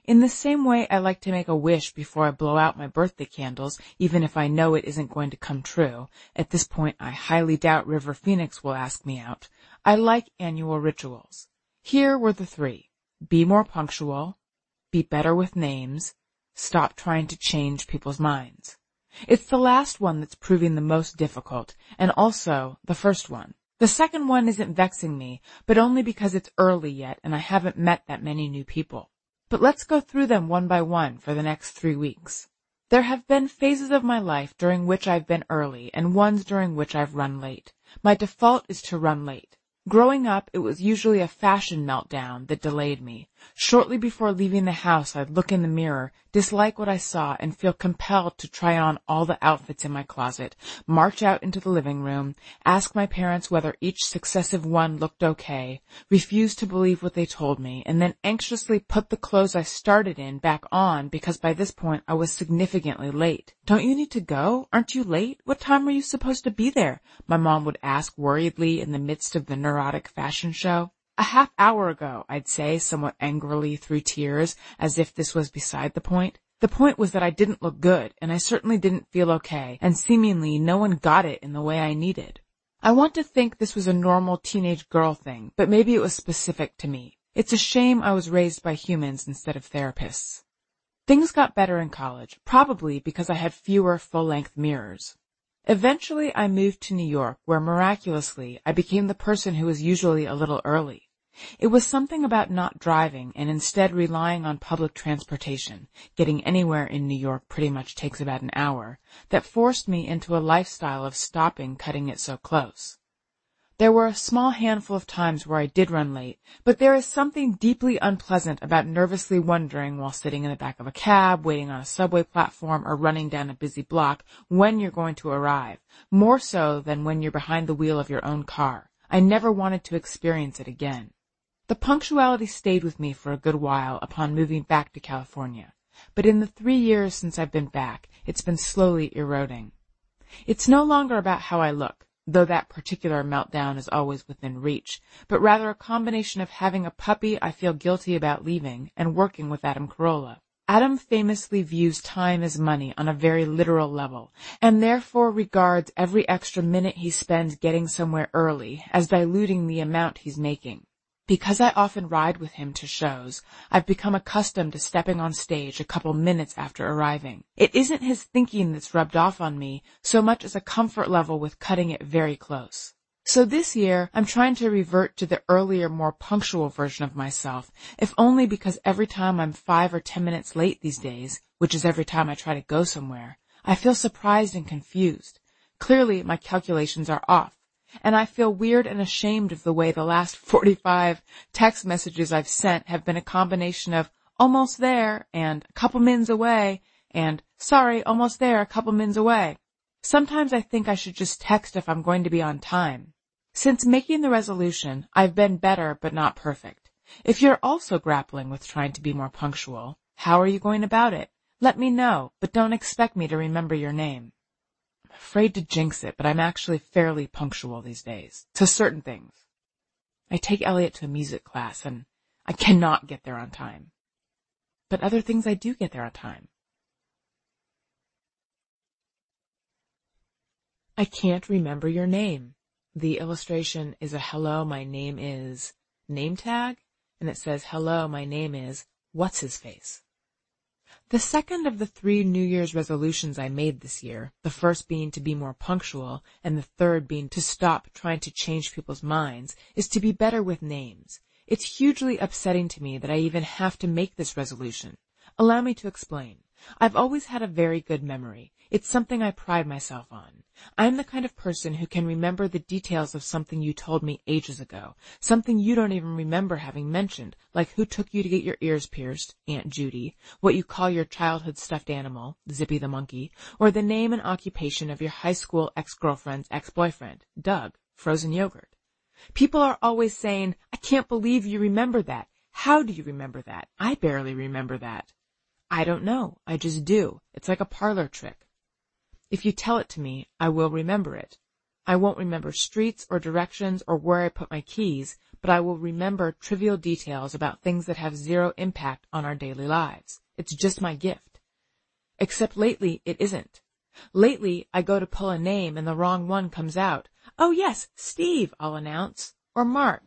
In the same way, I like to make a wish before I blow out my birthday candles, even if I know it isn't going to come true. At this point, I highly doubt River Phoenix will ask me out. I like annual rituals. Here were the 3. Be more punctual, be better with names, stop trying to change people's minds. It's the last one that's proving the most difficult, and also the first one. The second one isn't vexing me, but only because it's early yet and I haven't met that many new people. But let's go through them one by one for the next 3 weeks. There have been phases of my life during which I've been early and ones during which I've run late. My default is to run late. Growing up, it was usually a fashion meltdown that delayed me. Shortly before leaving the house, I'd look in the mirror, dislike what I saw, and feel compelled to try on all the outfits in my closet, march out into the living room, ask my parents whether each successive one looked okay, refuse to believe what they told me, and then anxiously put the clothes I started in back on because by this point I was significantly late. "Don't you need to go? Aren't you late? What time were you supposed to be there?" my mom would ask worriedly in the midst of the neurotic fashion show. "A half hour ago," I'd say, somewhat angrily through tears, as if this was beside the point. The point was that I didn't look good, and I certainly didn't feel okay, and seemingly no one got it in the way I needed. I want to think this was a normal teenage girl thing, but maybe it was specific to me. It's a shame I was raised by humans instead of therapists. Things got better in college, probably because I had fewer full-length mirrors. Eventually, I moved to New York, where miraculously I became the person who was usually a little early. It was something about not driving and instead relying on public transportation, getting anywhere in New York pretty much takes about an hour, that forced me into a lifestyle of stopping cutting it so close. There were a small handful of times where I did run late, but there is something deeply unpleasant about nervously wondering while sitting in the back of a cab, waiting on a subway platform, or running down a busy block when you're going to arrive, more so than when you're behind the wheel of your own car. I never wanted to experience it again. The punctuality stayed with me for a good while upon moving back to California, but in the 3 years since I've been back, it's been slowly eroding. It's no longer about how I look, though that particular meltdown is always within reach, but rather a combination of having a puppy I feel guilty about leaving and working with Adam Carolla. Adam famously views time as money on a very literal level, and therefore regards every extra minute he spends getting somewhere early as diluting the amount he's making. Because I often ride with him to shows, I've become accustomed to stepping on stage a couple minutes after arriving. It isn't his thinking that's rubbed off on me so much as a comfort level with cutting it very close. So this year, I'm trying to revert to the earlier, more punctual version of myself, if only because every time I'm 5 or 10 minutes late these days, which is every time I try to go somewhere, I feel surprised and confused. Clearly, my calculations are off. And I feel weird and ashamed of the way the last 45 text messages I've sent have been a combination of almost there and a couple mins away and sorry, almost there, a couple mins away. Sometimes I think I should just text if I'm going to be on time. Since making the resolution, I've been better but not perfect. If you're also grappling with trying to be more punctual, how are you going about it? Let me know, but don't expect me to remember your name. I'm afraid to jinx it, but I'm actually fairly punctual these days, to certain things. I take Elliot to a music class, and I cannot get there on time. But other things I do get there on time. I can't remember your name. The illustration is a hello, my name is name tag, and it says hello, my name is what's his face. The second of the 3 New Year's resolutions I made this year, the first being to be more punctual and the third being to stop trying to change people's minds, is to be better with names. It's hugely upsetting to me that I even have to make this resolution. Allow me to explain. I've always had a very good memory. It's something I pride myself on. I'm the kind of person who can remember the details of something you told me ages ago, something you don't even remember having mentioned, like who took you to get your ears pierced, Aunt Judy, what you call your childhood stuffed animal, Zippy the monkey, or the name and occupation of your high school ex-girlfriend's ex-boyfriend, Doug, frozen yogurt. People are always saying, I can't believe you remember that. How do you remember that? I barely remember that. I don't know. I just do. It's like a parlor trick. If you tell it to me, I will remember it. I won't remember streets or directions or where I put my keys, but I will remember trivial details about things that have zero impact on our daily lives. It's just my gift. Except lately, it isn't. Lately, I go to pull a name and the wrong one comes out. Oh yes, Steve, I'll announce. Or Mark.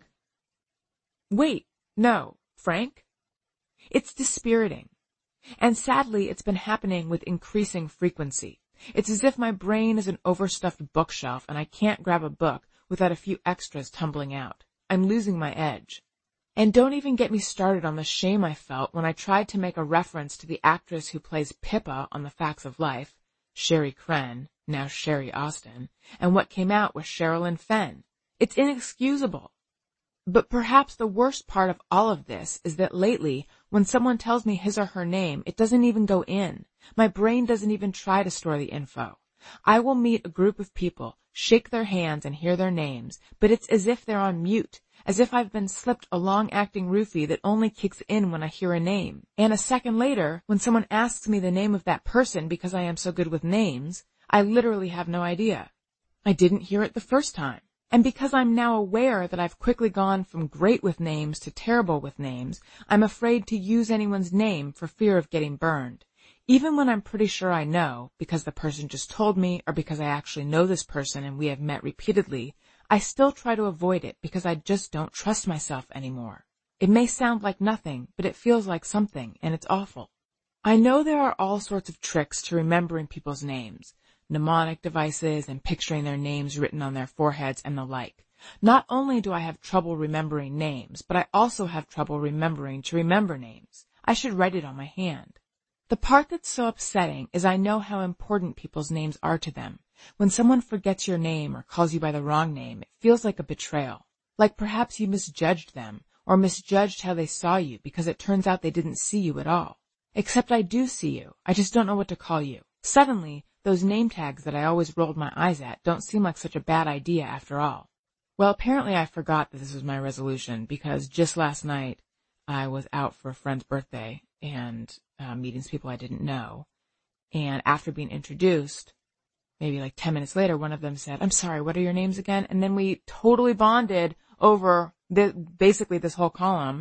Wait, no, Frank? It's dispiriting. And sadly, it's been happening with increasing frequency. It's as if my brain is an overstuffed bookshelf and I can't grab a book without a few extras tumbling out. I'm losing my edge. And don't even get me started on the shame I felt when I tried to make a reference to the actress who plays Pippa on The Facts of Life, Sherry Kren, now Sherry Austin, and what came out was Sherilyn Fenn. It's inexcusable. But perhaps the worst part of all of this is that lately, when someone tells me his or her name, it doesn't even go in. My brain doesn't even try to store the info. I will meet a group of people, shake their hands and hear their names, but it's as if they're on mute, as if I've been slipped a long-acting roofie that only kicks in when I hear a name. And a second later, when someone asks me the name of that person because I am so good with names, I literally have no idea. I didn't hear it the first time. And because I'm now aware that I've quickly gone from great with names to terrible with names, I'm afraid to use anyone's name for fear of getting burned. Even when I'm pretty sure I know, because the person just told me or because I actually know this person and we have met repeatedly, I still try to avoid it because I just don't trust myself anymore. It may sound like nothing, but it feels like something, and it's awful. I know there are all sorts of tricks to remembering people's names. Mnemonic devices and picturing their names written on their foreheads and the like. Not only do I have trouble remembering names, but I also have trouble remembering to remember names. I should write it on my hand. The part that's so upsetting is I know how important people's names are to them. When someone forgets your name or calls you by the wrong name, it feels like a betrayal. Like perhaps you misjudged them or misjudged how they saw you because it turns out they didn't see you at all. Except I do see you. I just don't know what to call you. Suddenly, those name tags that I always rolled my eyes at don't seem like such a bad idea after all. Well, apparently I forgot that this was my resolution because just last night I was out for a friend's birthday and meeting some people I didn't know. And after being introduced, maybe like 10 minutes later, one of them said, "I'm sorry, what are your names again?" And then we totally bonded over basically this whole column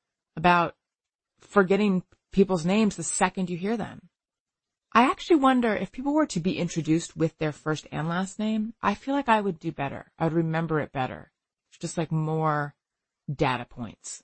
about forgetting people's names the second you hear them. I actually wonder if people were to be introduced with their first and last name, I feel like I would do better. I would remember it better. It's just like more data points.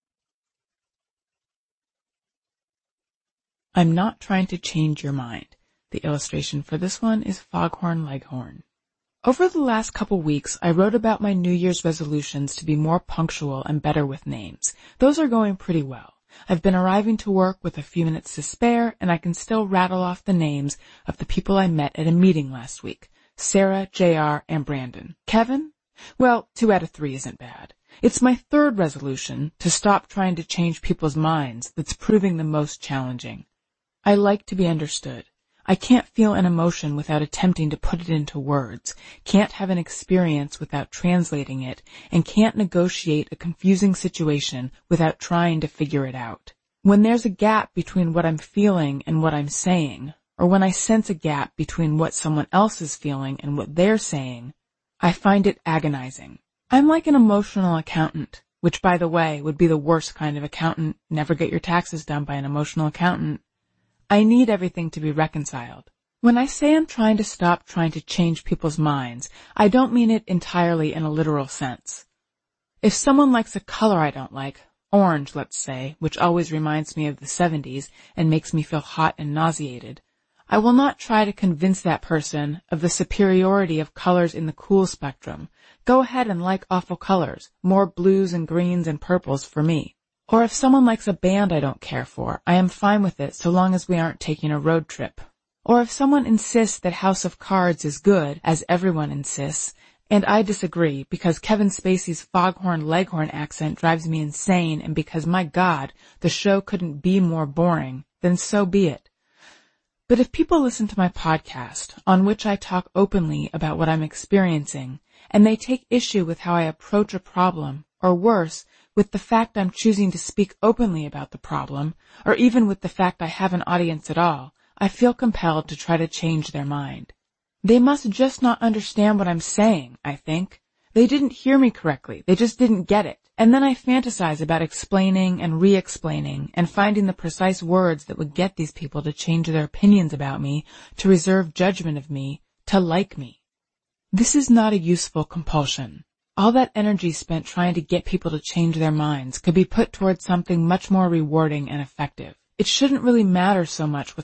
I'm not trying to change your mind. The illustration for this one is Foghorn Leghorn. Over the last couple weeks, I wrote about my New Year's resolutions to be more punctual and better with names. Those are going pretty well. I've been arriving to work with a few minutes to spare, and I can still rattle off the names of the people I met at a meeting last week. Sarah, JR, and Brandon. Kevin? Well, 2 out of 3 isn't bad. It's my third resolution to stop trying to change people's minds that's proving the most challenging. I like to be understood. I can't feel an emotion without attempting to put it into words, can't have an experience without translating it, and can't negotiate a confusing situation without trying to figure it out. When there's a gap between what I'm feeling and what I'm saying, or when I sense a gap between what someone else is feeling and what they're saying, I find it agonizing. I'm like an emotional accountant, which, by the way, would be the worst kind of accountant. Never get your taxes done by an emotional accountant. I need everything to be reconciled. When I say I'm trying to stop trying to change people's minds, I don't mean it entirely in a literal sense. If someone likes a color I don't like, orange, let's say, which always reminds me of the 70s and makes me feel hot and nauseated, I will not try to convince that person of the superiority of colors in the cool spectrum. Go ahead and like awful colors, more blues and greens and purples for me. Or if someone likes a band I don't care for, I am fine with it so long as we aren't taking a road trip. Or if someone insists that House of Cards is good, as everyone insists, and I disagree because Kevin Spacey's Foghorn Leghorn accent drives me insane and because, my God, the show couldn't be more boring, then so be it. But if people listen to my podcast, on which I talk openly about what I'm experiencing, and they take issue with how I approach a problem, or worse, with the fact I'm choosing to speak openly about the problem, or even with the fact I have an audience at all, I feel compelled to try to change their mind. They must just not understand what I'm saying, I think. They didn't hear me correctly. They just didn't get it. And then I fantasize about explaining and re-explaining and finding the precise words that would get these people to change their opinions about me, to reserve judgment of me, to like me. This is not a useful compulsion. All that energy spent trying to get people to change their minds could be put towards something much more rewarding and effective. It shouldn't really matter so much what